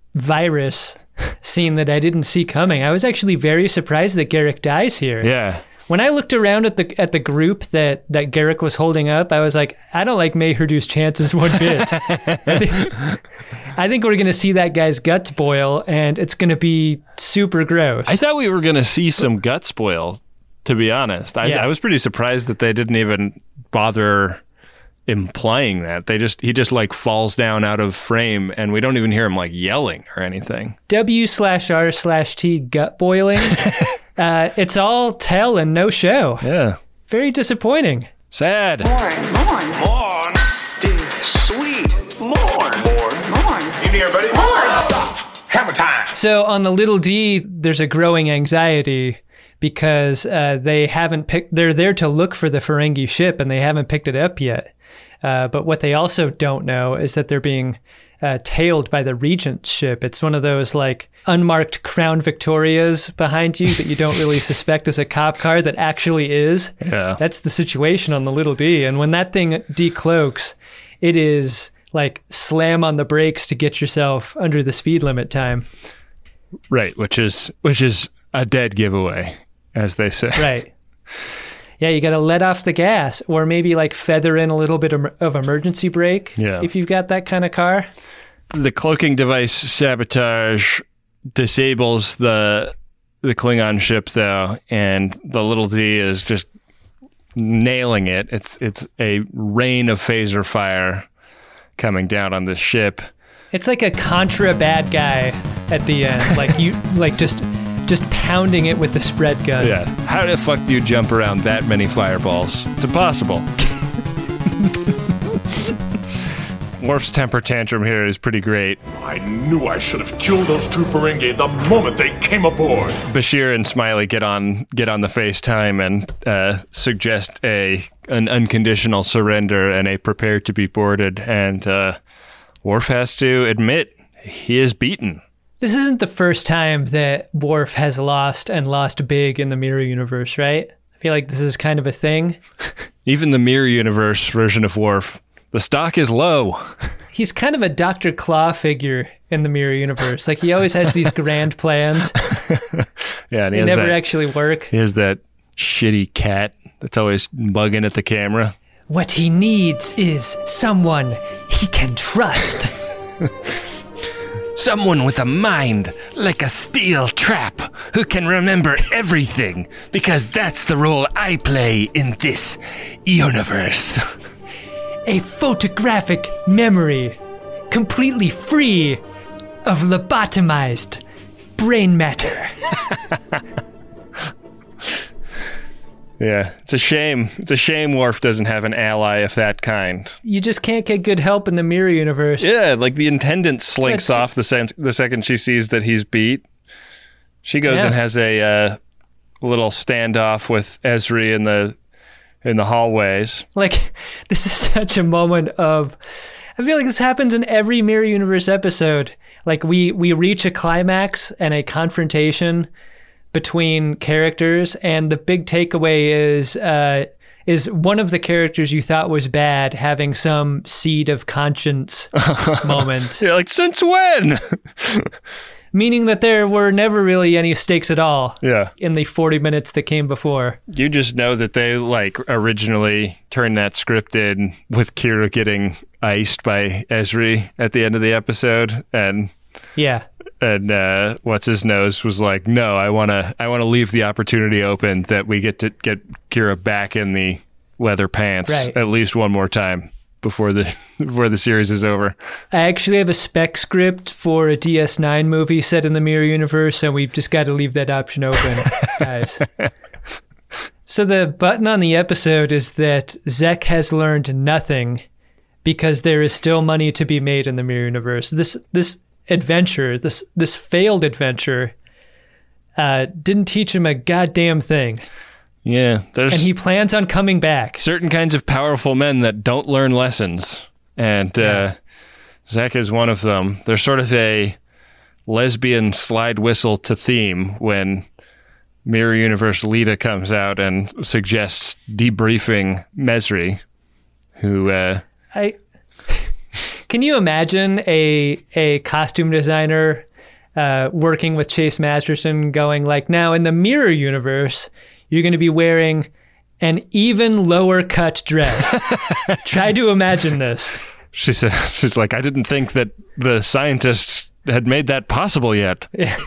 virus scene that I didn't see coming. I was actually very surprised that Garrick dies here. Yeah. When I looked around at the at the group that, that Garrick was holding up, I was like, I don't like Mayherdew's chances one bit. I, think, I think we're going to see that guy's guts boil, and it's going to be super gross. I thought we were going to see some guts boil, to be honest. I, Yeah. I was pretty surprised that they didn't even bother implying that. They just he just like falls down out of frame, and we don't even hear him like yelling or anything. W slash R slash T gut boiling. uh, it's all tell and no show. Yeah. Very disappointing. Sad. Morn, morn. Morn. Dude, sweet. Morn. Morn. Morn. Evening, everybody. Morn. Stop. Hammer time. So on the little D, there's a growing anxiety because uh, they haven't picked. They're there to look for the Ferengi ship, and they haven't picked it up yet. Uh, but what they also don't know is that they're being uh, tailed by the Regent ship. It's one of those like unmarked Crown Victorias behind you that you don't really suspect is a cop car that actually is. Yeah. That's the situation on the little D. And when that thing decloaks, it is like slam on the brakes to get yourself under the speed limit time. Right, which is which is a dead giveaway, as they say. Right. Yeah, you got to let off the gas, or maybe like feather in a little bit of, of emergency brake. Yeah. If you've got that kind of car. The cloaking device sabotage disables the the Klingon ship, though, and the little D is just nailing it. It's it's a rain of phaser fire coming down on this ship. It's like a Contra bad guy at the end, like you, like just. Just pounding it with the spread gun. Yeah. How the fuck do you jump around that many fireballs? It's impossible. Worf's temper tantrum here is pretty great. I knew I should have killed those two Ferengi the moment they came aboard. Bashir and Smiley get on get on the FaceTime and uh, suggest a an unconditional surrender and a prepare to be boarded. And uh, Worf has to admit he is beaten. This isn't the first time that Worf has lost and lost big in the Mirror Universe, right? I feel like this is kind of a thing. Even the Mirror Universe version of Worf, the stock is low. He's kind of a Doctor Claw figure in the Mirror Universe. Like, he always has these grand plans. Yeah, and he they has never that, actually work. He has that shitty cat that's always bugging at the camera. What he needs is someone he can trust. Someone with a mind like a steel trap who can remember everything, because that's the role I play in this universe. A photographic memory, completely free of lobotomized brain matter. Yeah, it's a shame. It's a shame Worf doesn't have an ally of that kind. You just can't get good help in the mirror universe. Yeah, like the Intendant slinks off the, sen- the second she sees that he's beat. She goes Yeah. and has a uh, little standoff with Ezri in the in the hallways. Like, this is such a moment of... I feel like this happens in every Mirror Universe episode. Like, we, we reach a climax and a confrontation between characters, and the big takeaway is uh, is one of the characters you thought was bad having some seed of conscience moment. You're like, since when? Meaning that there were never really any stakes at all. Yeah. In the forty minutes that came before. You just know that they like originally turned that script in with Kira getting iced by Ezri at the end of the episode, and yeah. And uh, what's his nose was like, no, I want to I want to leave the opportunity open that we get to get Kira back in the leather pants Right. at least one more time before the before the series is over. I actually have a spec script for a D S nine movie set in the Mirror Universe, and we've just got to leave that option open, guys. So the button on the episode is that Zek has learned nothing because there is still money to be made in the Mirror Universe. This this adventure, this this failed adventure, uh, didn't teach him a goddamn thing. Yeah, there's and he plans on coming back. Certain kinds of powerful men that don't learn lessons, and uh, Zek is one of them. There's sort of a lesbian slide whistle to theme when Mirror Universe Lita comes out and suggests debriefing Mesri, who uh, I. Can you imagine a a costume designer uh, working with Chase Masterson going like, now in the Mirror Universe, you're going to be wearing an even lower cut dress. Try to imagine this. She said, she's like, I didn't think that the scientists had made that possible yet. Yeah.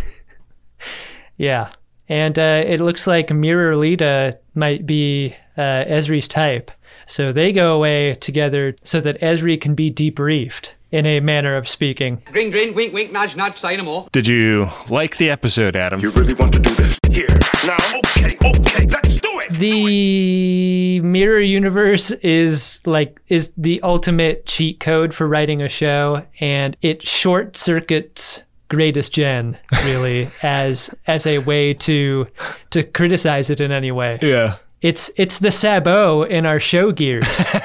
Yeah. And uh, it looks like Mirror Lita might be uh, Ezri's type. So they go away together so that Ezri can be debriefed, in a manner of speaking. Grin, grin, wink, wink, nudge, nudge, say no more. Did you like the episode, Adam? You really want to do this? Here, now, okay, okay, let's do it! The Mirror Universe is like is the ultimate cheat code for writing a show, and it short circuits Greatest Gen, really, as as a way to to criticize it in any way. Yeah. It's it's the Sabo in our show gears.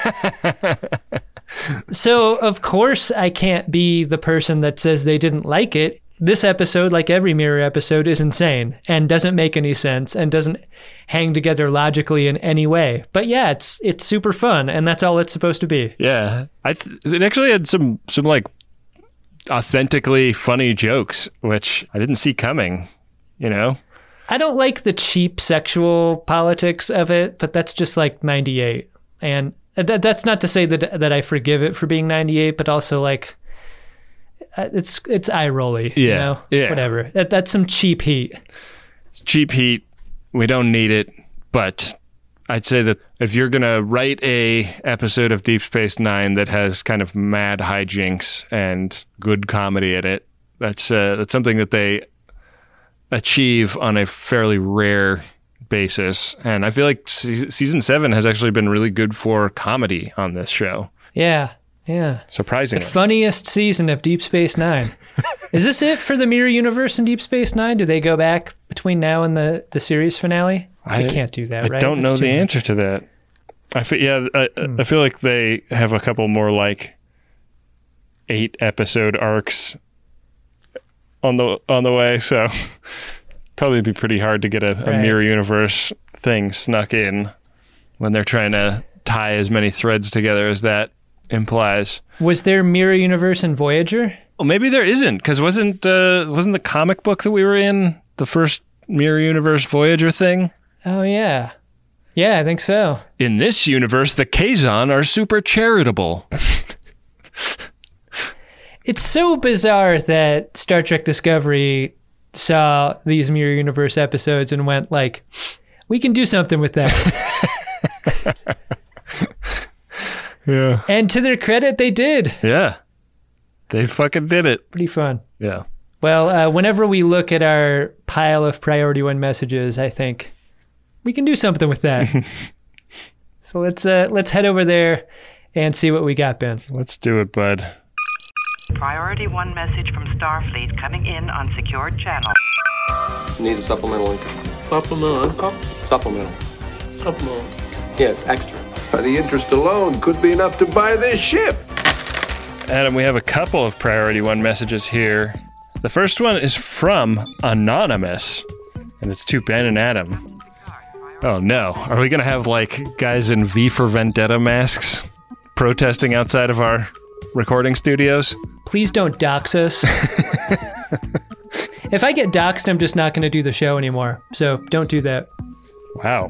So, of course, I can't be the person that says they didn't like it. This episode, like every Mirror episode, is insane and doesn't make any sense and doesn't hang together logically in any way. But yeah, it's it's super fun, and that's all it's supposed to be. Yeah. I th- it actually had some, some like authentically funny jokes, which I didn't see coming, you know? I don't like the cheap sexual politics of it, but that's just like ninety-eight. And that that's not to say that that I forgive it for being ninety-eight, but also like it's it's eye rolly, Yeah, you know? yeah. Whatever. That that's some cheap heat. It's cheap heat. We don't need it, but I'd say that if you're going to write a episode of Deep Space Nine that has kind of mad hijinks and good comedy in it, that's uh, that's something that they achieve on a fairly rare basis. And I feel like se- season seven has actually been really good for comedy on this show. Yeah, yeah. Surprisingly. The funniest season of Deep Space Nine. Is this it for the Mirror Universe in Deep Space Nine? Do they go back between now and the, the series finale? I, they can't do that, I right? don't That's know too the much. answer to that. I feel, yeah, I, Hmm. I feel like they have a couple more like eight episode arcs on the on the way, so probably be pretty hard to get a, a Right. Mirror Universe thing snuck in when they're trying to tie as many threads together as that implies. Was there Mirror Universe in Voyager? Well, maybe there isn't, because wasn't uh, wasn't the comic book that we were in the first Mirror Universe Voyager thing? Oh, yeah. Yeah, I think so. In this universe, the Kazon are super charitable. It's so bizarre that Star Trek Discovery saw these Mirror Universe episodes and went like, we can do something with that. Yeah. And to their credit, they did. Yeah. They fucking did it. Pretty fun. Yeah. Well, uh, whenever we look at our pile of priority one messages, I think we can do something with that. So let's uh, let's head over there and see what we got, Ben. Let's do it, bud. Priority one message from Starfleet coming in on secured channel. Need a supplemental income. Supplemental income? Supplemental. Supplemental. Yeah, it's extra. The interest alone could be enough to buy this ship. Adam, we have a couple of priority one messages here. The first one is from Anonymous, and it's to Ben and Adam. Oh no, are we gonna have like guys in V for Vendetta masks protesting outside of our recording studios? Please don't dox us. If I get doxed, I'm just not gonna do the show anymore, so don't do that. Wow.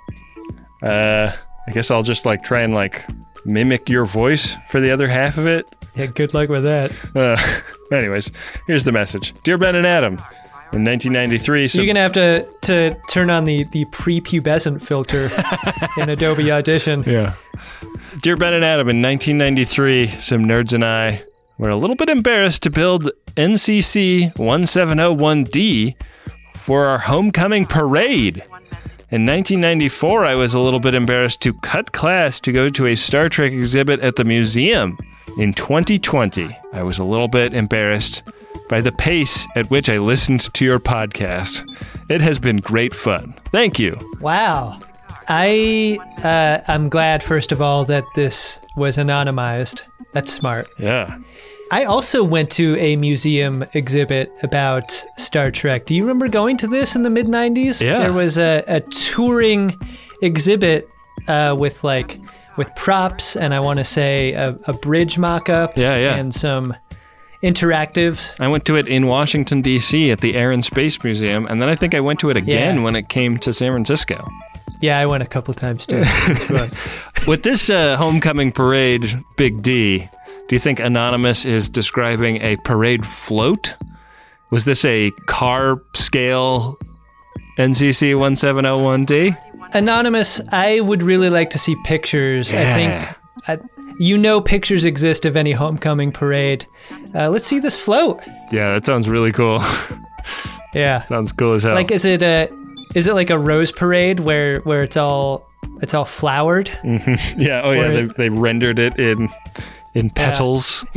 Uh, I guess I'll just like try and like mimic your voice for the other half of it. Yeah, good luck with that. Uh, anyways, here's the message. Dear Ben and Adam, in nineteen ninety-three... So you're going to have to to turn on the, the prepubescent filter in Adobe Audition. Yeah. Dear Ben and Adam, in nineteen ninety-three, some nerds and I were a little bit embarrassed to build N C C seventeen oh one D for our homecoming parade. In nineteen ninety-four, I was a little bit embarrassed to cut class to go to a Star Trek exhibit at the museum. In twenty twenty, I was a little bit embarrassed by the pace at which I listened to your podcast. It has been great fun. Thank you. Wow. I, uh, I'm glad, first of all, that this was anonymized. That's smart. Yeah. I also went to a museum exhibit about Star Trek. Do you remember going to this in the mid nineties? Yeah. There was a, a touring exhibit uh, with like with props and I want to say a, a bridge mock-up. Yeah, yeah. And some interactives. I went to it in Washington, D C at the Air and Space Museum, and then I think I went to it again Yeah. when it came to San Francisco. Yeah, I went a couple times too. It's fun. With this uh, homecoming parade, Big D, do you think Anonymous is describing a parade float? Was this a car scale N C C seventeen oh one D? Anonymous, I would really like to see pictures. Yeah. I think, I, you know, pictures exist of any homecoming parade. Uh, let's see this float. Yeah, that sounds really cool. Yeah, sounds cool as hell. Like, is it a, is it like a rose parade where where it's all it's all flowered? Mm-hmm. Yeah. Oh, yeah. They they rendered it in in petals.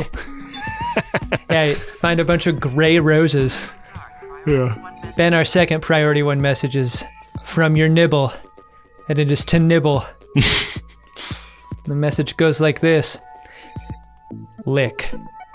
Yeah. Yeah. Find a bunch of gray roses. Yeah. Ben, our second priority one message is from your nibble, and it is to nibble. The message goes like this: lick.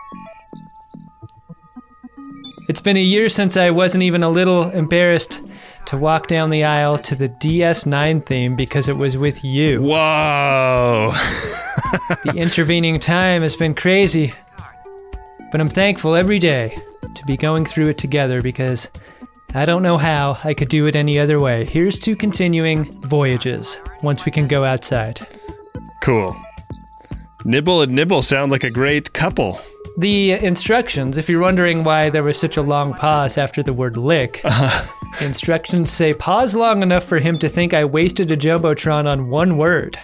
It's been a year since I wasn't even a little embarrassed to walk down the aisle to the D S nine theme because it was with you. Whoa! The intervening time has been crazy, but I'm thankful every day to be going through it together because I don't know how I could do it any other way. Here's to continuing voyages once we can go outside. Cool. Nibble and Nibble sound like a great couple. The instructions, if you're wondering why there was such a long pause after the word lick, uh-huh. The instructions say pause long enough for him to think I wasted a Jumbotron on one word.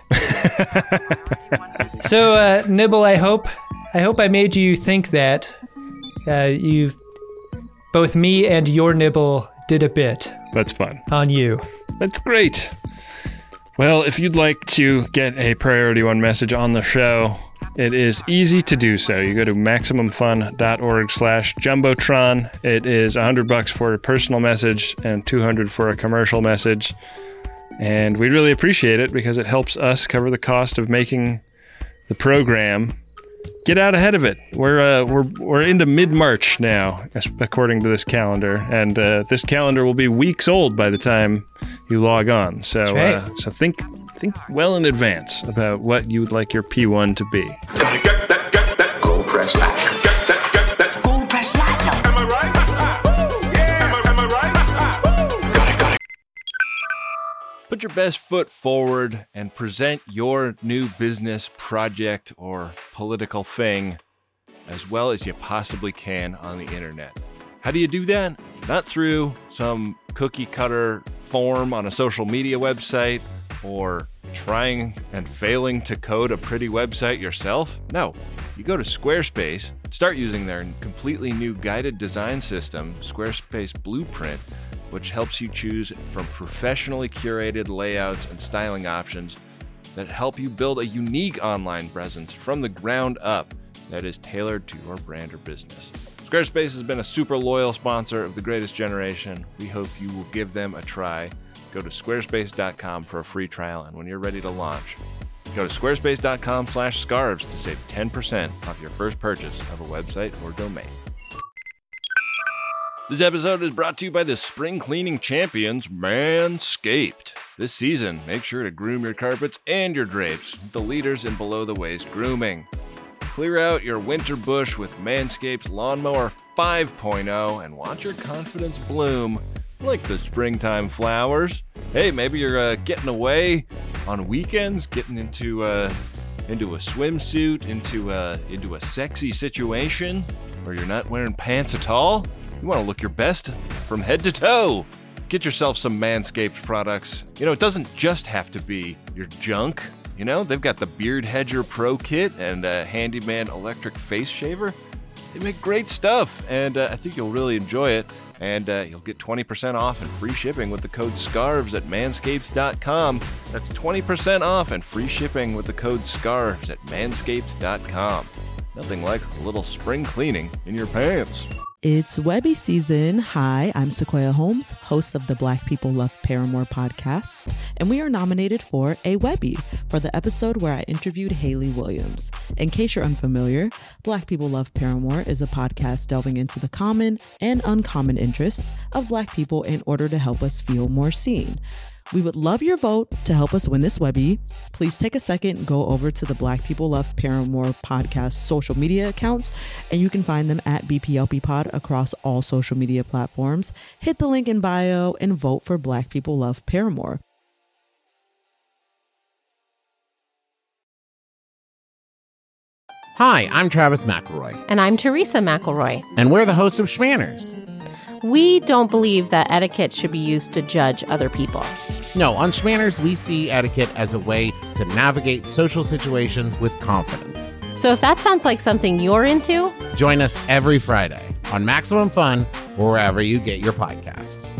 So, uh, Nibble, I hope, I hope I made you think that. Uh, you've, both me and your Nibble did a bit. That's fun. On you. That's great. Well, if you'd like to get a Priority One message on the show, it is easy to do so. You go to maximumfun.org slash Jumbotron. It is one hundred bucks for a personal message and two hundred for a commercial message. And we really appreciate it because it helps us cover the cost of making the program. Get out ahead of it. We're uh, we're we're into mid-March now, according to this calendar, and uh, this calendar will be weeks old by the time you log on. So right. uh, so think think well in advance about what you would like your P one to be. Gotta get that, get that. Go press that. Get that, get that. Go press that. Am I right? Yeah. Am I, am I right? Got it, got it. Put your best foot forward and present your new business project or political thing as well as you possibly can on the internet. How do you do that? Not through some cookie cutter form on a social media website or trying and failing to code a pretty website yourself. No, you go to Squarespace, start using their completely new guided design system, Squarespace Blueprint, which helps you choose from professionally curated layouts and styling options that help you build a unique online presence from the ground up that is tailored to your brand or business. Squarespace has been a super loyal sponsor of The Greatest Generation. We hope you will give them a try. Go to squarespace dot com for a free trial, and when you're ready to launch, go to squarespace dot com slash scarves to save ten percent off your first purchase of a website or domain. This episode is brought to you by the spring cleaning champions, Manscaped. This season, make sure to groom your carpets and your drapes with the leaders in below-the-waist grooming. Clear out your winter bush with Manscaped's Lawnmower five point oh and watch your confidence bloom like the springtime flowers. Hey, maybe you're uh, getting away on weekends, getting into uh, into a swimsuit, into a, into a sexy situation where you're not wearing pants at all. You want to look your best from head to toe. Get yourself some Manscaped products. You know, it doesn't just have to be your junk. You know, they've got the Beard Hedger Pro Kit and a Handyman Electric Face Shaver. They make great stuff, and uh, I think you'll really enjoy it. And uh, you'll get twenty percent off and free shipping with the code SCARVES at manscaped dot com. That's twenty percent off and free shipping with the code SCARVES at manscaped dot com. Nothing like a little spring cleaning in your pants. It's Webby season. Hi, I'm Sequoia Holmes, host of the Black People Love Paramore podcast, and we are nominated for a Webby for the episode where I interviewed Hayley Williams. In case you're unfamiliar, Black People Love Paramore is a podcast delving into the common and uncommon interests of Black people in order to help us feel more seen. We would love your vote to help us win this Webby. Please take a second and go over to the Black People Love Paramore podcast social media accounts, and you can find them at B P L P Pod across all social media platforms. Hit the link in bio and vote for Black People Love Paramore. Hi, I'm Travis McElroy. And I'm Teresa McElroy. And we're the host of Schmanners. We don't believe that etiquette should be used to judge other people. No, on Schmanners, we see etiquette as a way to navigate social situations with confidence. So if that sounds like something you're into, join us every Friday on Maximum Fun or wherever you get your podcasts.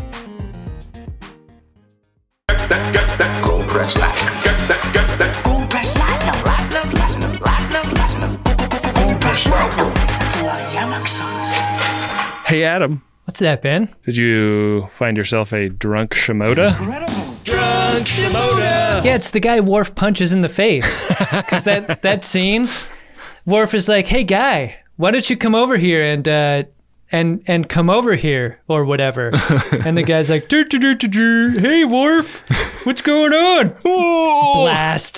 Gold press platinum. Get that, get that. Gold press platinum. Platinum, platinum, platinum, platinum. Gold press platinum. That's a lot of Yamak songs. Hey, Adam. What's that, Ben? Did you find yourself a drunk Shimoda? Drunk Shimoda! Yeah, it's the guy Worf punches in the face. Because that, that scene, Worf is like, hey, guy, why don't you come over here and uh, and and come over here or whatever. And the guy's like, dur, dur, dur, dur, dur. Hey, Worf, what's going on? Blast.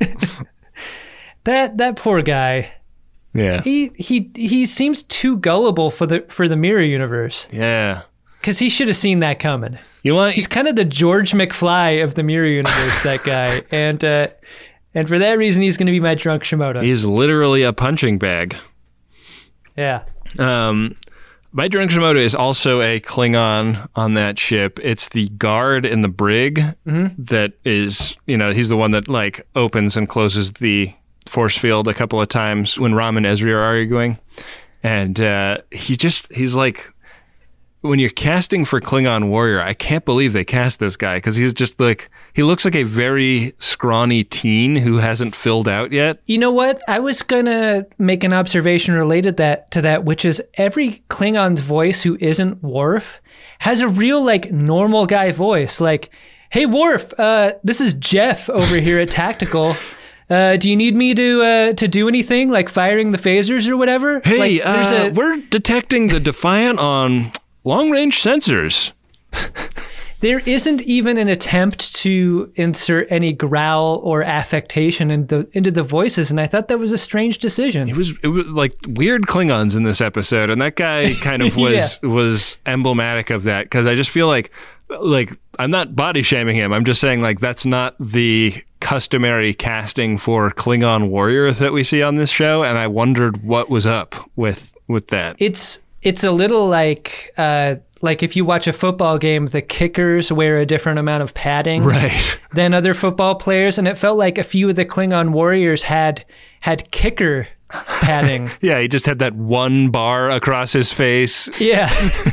that that poor guy. Yeah. He he he seems too gullible for the for the mirror universe. Yeah. Because he should have seen that coming. You want? He's kind of the George McFly of the mirror universe, that guy, and uh, and for that reason, he's going to be my drunk Shimoda. He's literally a punching bag. Yeah. Um, my drunk Shimoda is also a Klingon on that ship. It's the guard in the brig mm-hmm. that is, you know, he's the one that like opens and closes the force field a couple of times when Ram and Ezri are arguing. And uh, he just, he's like, when you're casting for Klingon Warrior, I can't believe they cast this guy because he's just like, he looks like a very scrawny teen who hasn't filled out yet. You know what? I was going to make an observation related that to that, which is every Klingon's voice who isn't Worf has a real like normal guy voice. Like, hey, Worf, uh, this is Jeff over here at Tactical. Uh, do you need me to uh, to do anything, like firing the phasers or whatever? Hey, like, uh, a... we're detecting the Defiant on long-range sensors. There isn't even an attempt to insert any growl or affectation into the, into the voices, and I thought that was a strange decision. It was, it was like weird Klingons in this episode, and that guy kind of was yeah. was emblematic of that, because I just feel like, like, I'm not body shaming him. I'm just saying, like, that's not the customary casting for Klingon warrior that we see on this show, and I wondered what was up with with that. It's it's a little like uh, like if you watch a football game, the kickers wear a different amount of padding right. than other football players, and it felt like a few of the Klingon warriors had had kicker padding. Yeah, he just had that one bar across his face. Yeah.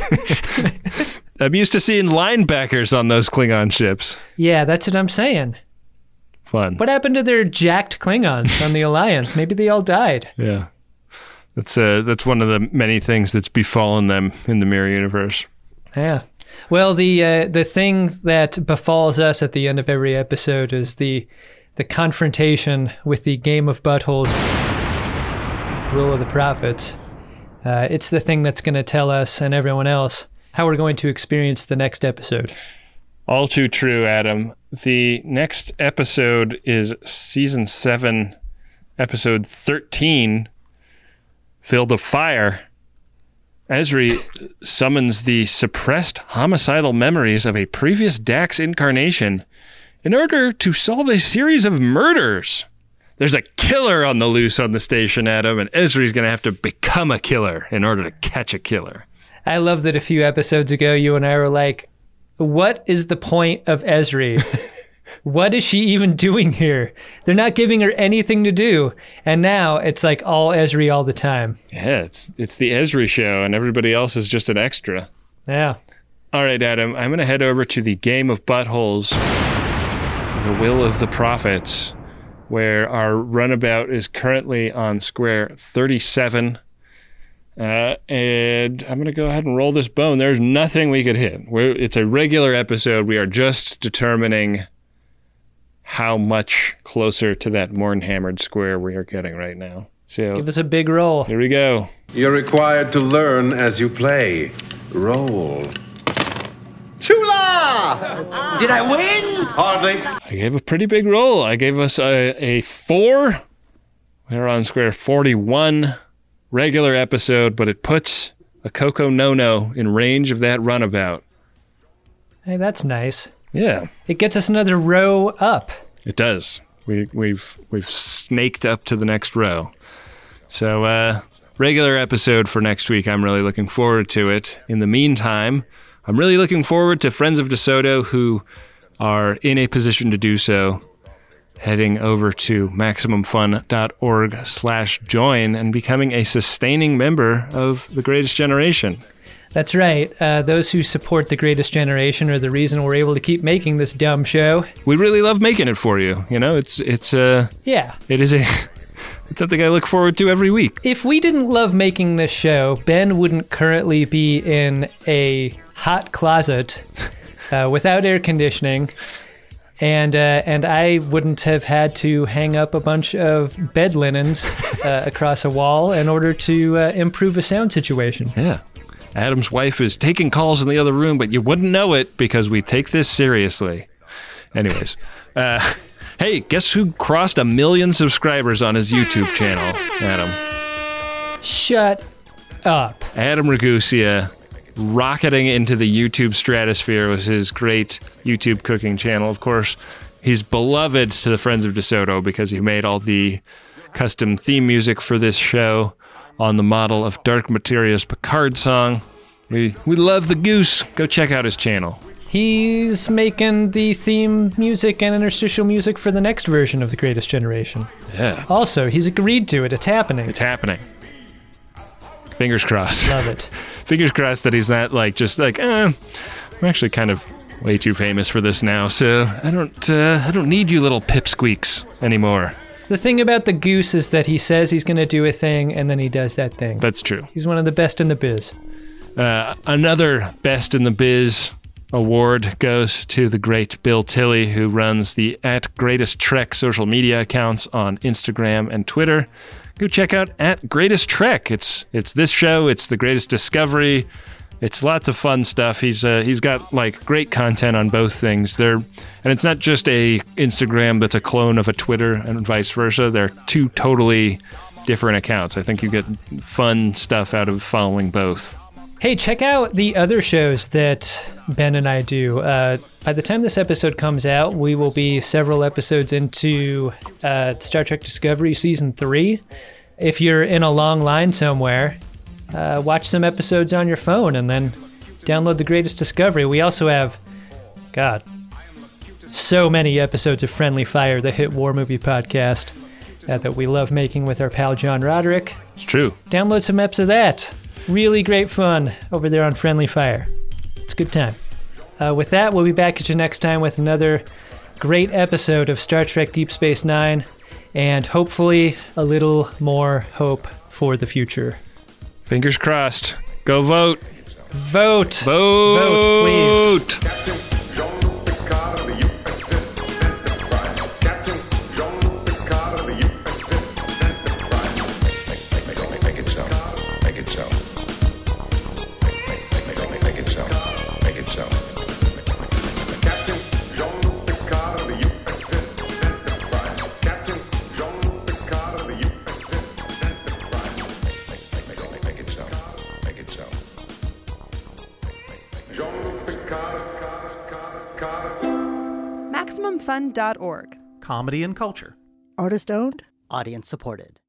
I'm used to seeing linebackers on those Klingon ships. Yeah, that's what I'm saying. Fun. What happened to their jacked Klingons on the Alliance? Maybe they all died. Yeah. That's uh, that's one of the many things that's befallen them in the Mirror Universe. Yeah. Well, the uh, the thing that befalls us at the end of every episode is the the confrontation with the Game of Buttholes, Will of the Prophets. Uh, it's the thing that's going to tell us and everyone else how we're going to experience the next episode. All too true, Adam. The next episode is season seven, episode thirteen, Field of Fire. Ezri summons the suppressed homicidal memories of a previous Dax incarnation in order to solve a series of murders. There's a killer on the loose on the station, Adam, and Ezri's going to have to become a killer in order to catch a killer. I love that a few episodes ago, you and I were like, what is the point of Ezri? What is she even doing here? They're not giving her anything to do. And now it's like all Ezri all the time. Yeah, it's it's the Ezri show, and everybody else is just an extra. Yeah. All right, Adam, I'm going to head over to the Game of Buttholes, the Will of the Prophets, where our runabout is currently on square thirty-seven. Uh, and I'm going to go ahead and roll this bone. There's nothing we could hit. We're, it's a regular episode. We are just determining how much closer to that Mornhammered square we are getting right now. So give us a big roll. Here we go. You're required to learn as you play. Roll. Chula! Did I win? Hardly. I gave a pretty big roll. I gave us a, a four. We're on square forty-one. Regular episode, but it puts a Coco No-No in range of that runabout. Hey, that's nice. Yeah. It gets us another row up. It does. We, we've we've snaked up to the next row. So, uh, regular episode for next week. I'm really looking forward to it. In the meantime, I'm really looking forward to Friends of DeSoto who are in a position to do so, heading over to MaximumFun.org slash join and becoming a sustaining member of The Greatest Generation. That's right. Uh, those who support The Greatest Generation are the reason we're able to keep making this dumb show. We really love making it for you. You know, it's, it's, uh, yeah, it is a, it's something I look forward to every week. If we didn't love making this show, Ben wouldn't currently be in a hot closet uh, without air conditioning. And uh, and I wouldn't have had to hang up a bunch of bed linens uh, across a wall in order to uh, improve a sound situation. Yeah. Adam's wife is taking calls in the other room, but you wouldn't know it because we take this seriously. Anyways, uh, hey, guess who crossed a million subscribers on his YouTube channel, Adam? Shut up. Adam Ragusia. Rocketing into the YouTube stratosphere was his great YouTube cooking channel. Of course, he's beloved to the Friends of DeSoto because he made all the custom theme music for this show on the model of Dark Materia's Picard song. We we love the goose. Go check out his channel. He's making the theme music and interstitial music for the next version of The Greatest Generation. Yeah. Also, he's agreed to it. It's happening. It's happening. Fingers crossed. Love it. Fingers crossed that he's not like just like, eh, I'm actually kind of way too famous for this now, so I don't, uh, I don't need you little pipsqueaks anymore. The thing about the goose is that he says he's going to do a thing, and then he does that thing. That's true. He's one of the best in the biz. Uh, another Best in the Biz award goes to the great Bill Tilley, who runs the at Greatest Trek social media accounts on Instagram and Twitter. Go check out at Greatest Trek. It's it's this show. It's The Greatest Discovery. It's lots of fun stuff. He's uh, he's got like great content on both things. They're and it's not just a Instagram that's a clone of a Twitter and vice versa. They're two totally different accounts. I think you get fun stuff out of following both. Hey, check out the other shows that Ben and I do. Uh, by the time this episode comes out, we will be several episodes into uh, Star Trek Discovery Season three. If you're in a long line somewhere, uh, watch some episodes on your phone and then download The Greatest Discovery. We also have, God, so many episodes of Friendly Fire, the hit war movie podcast uh, that we love making with our pal John Roderick. It's true. Download some eps of that. Really great fun over there on Friendly Fire. It's a good time. Uh, with that, we'll be back at you next time with another great episode of Star Trek Deep Space Nine, and hopefully a little more hope for the future. Fingers crossed. Go vote. Vote. Vote. Vote, please. Maximum Fun dot org. Comedy and culture. Artist owned. Audience supported.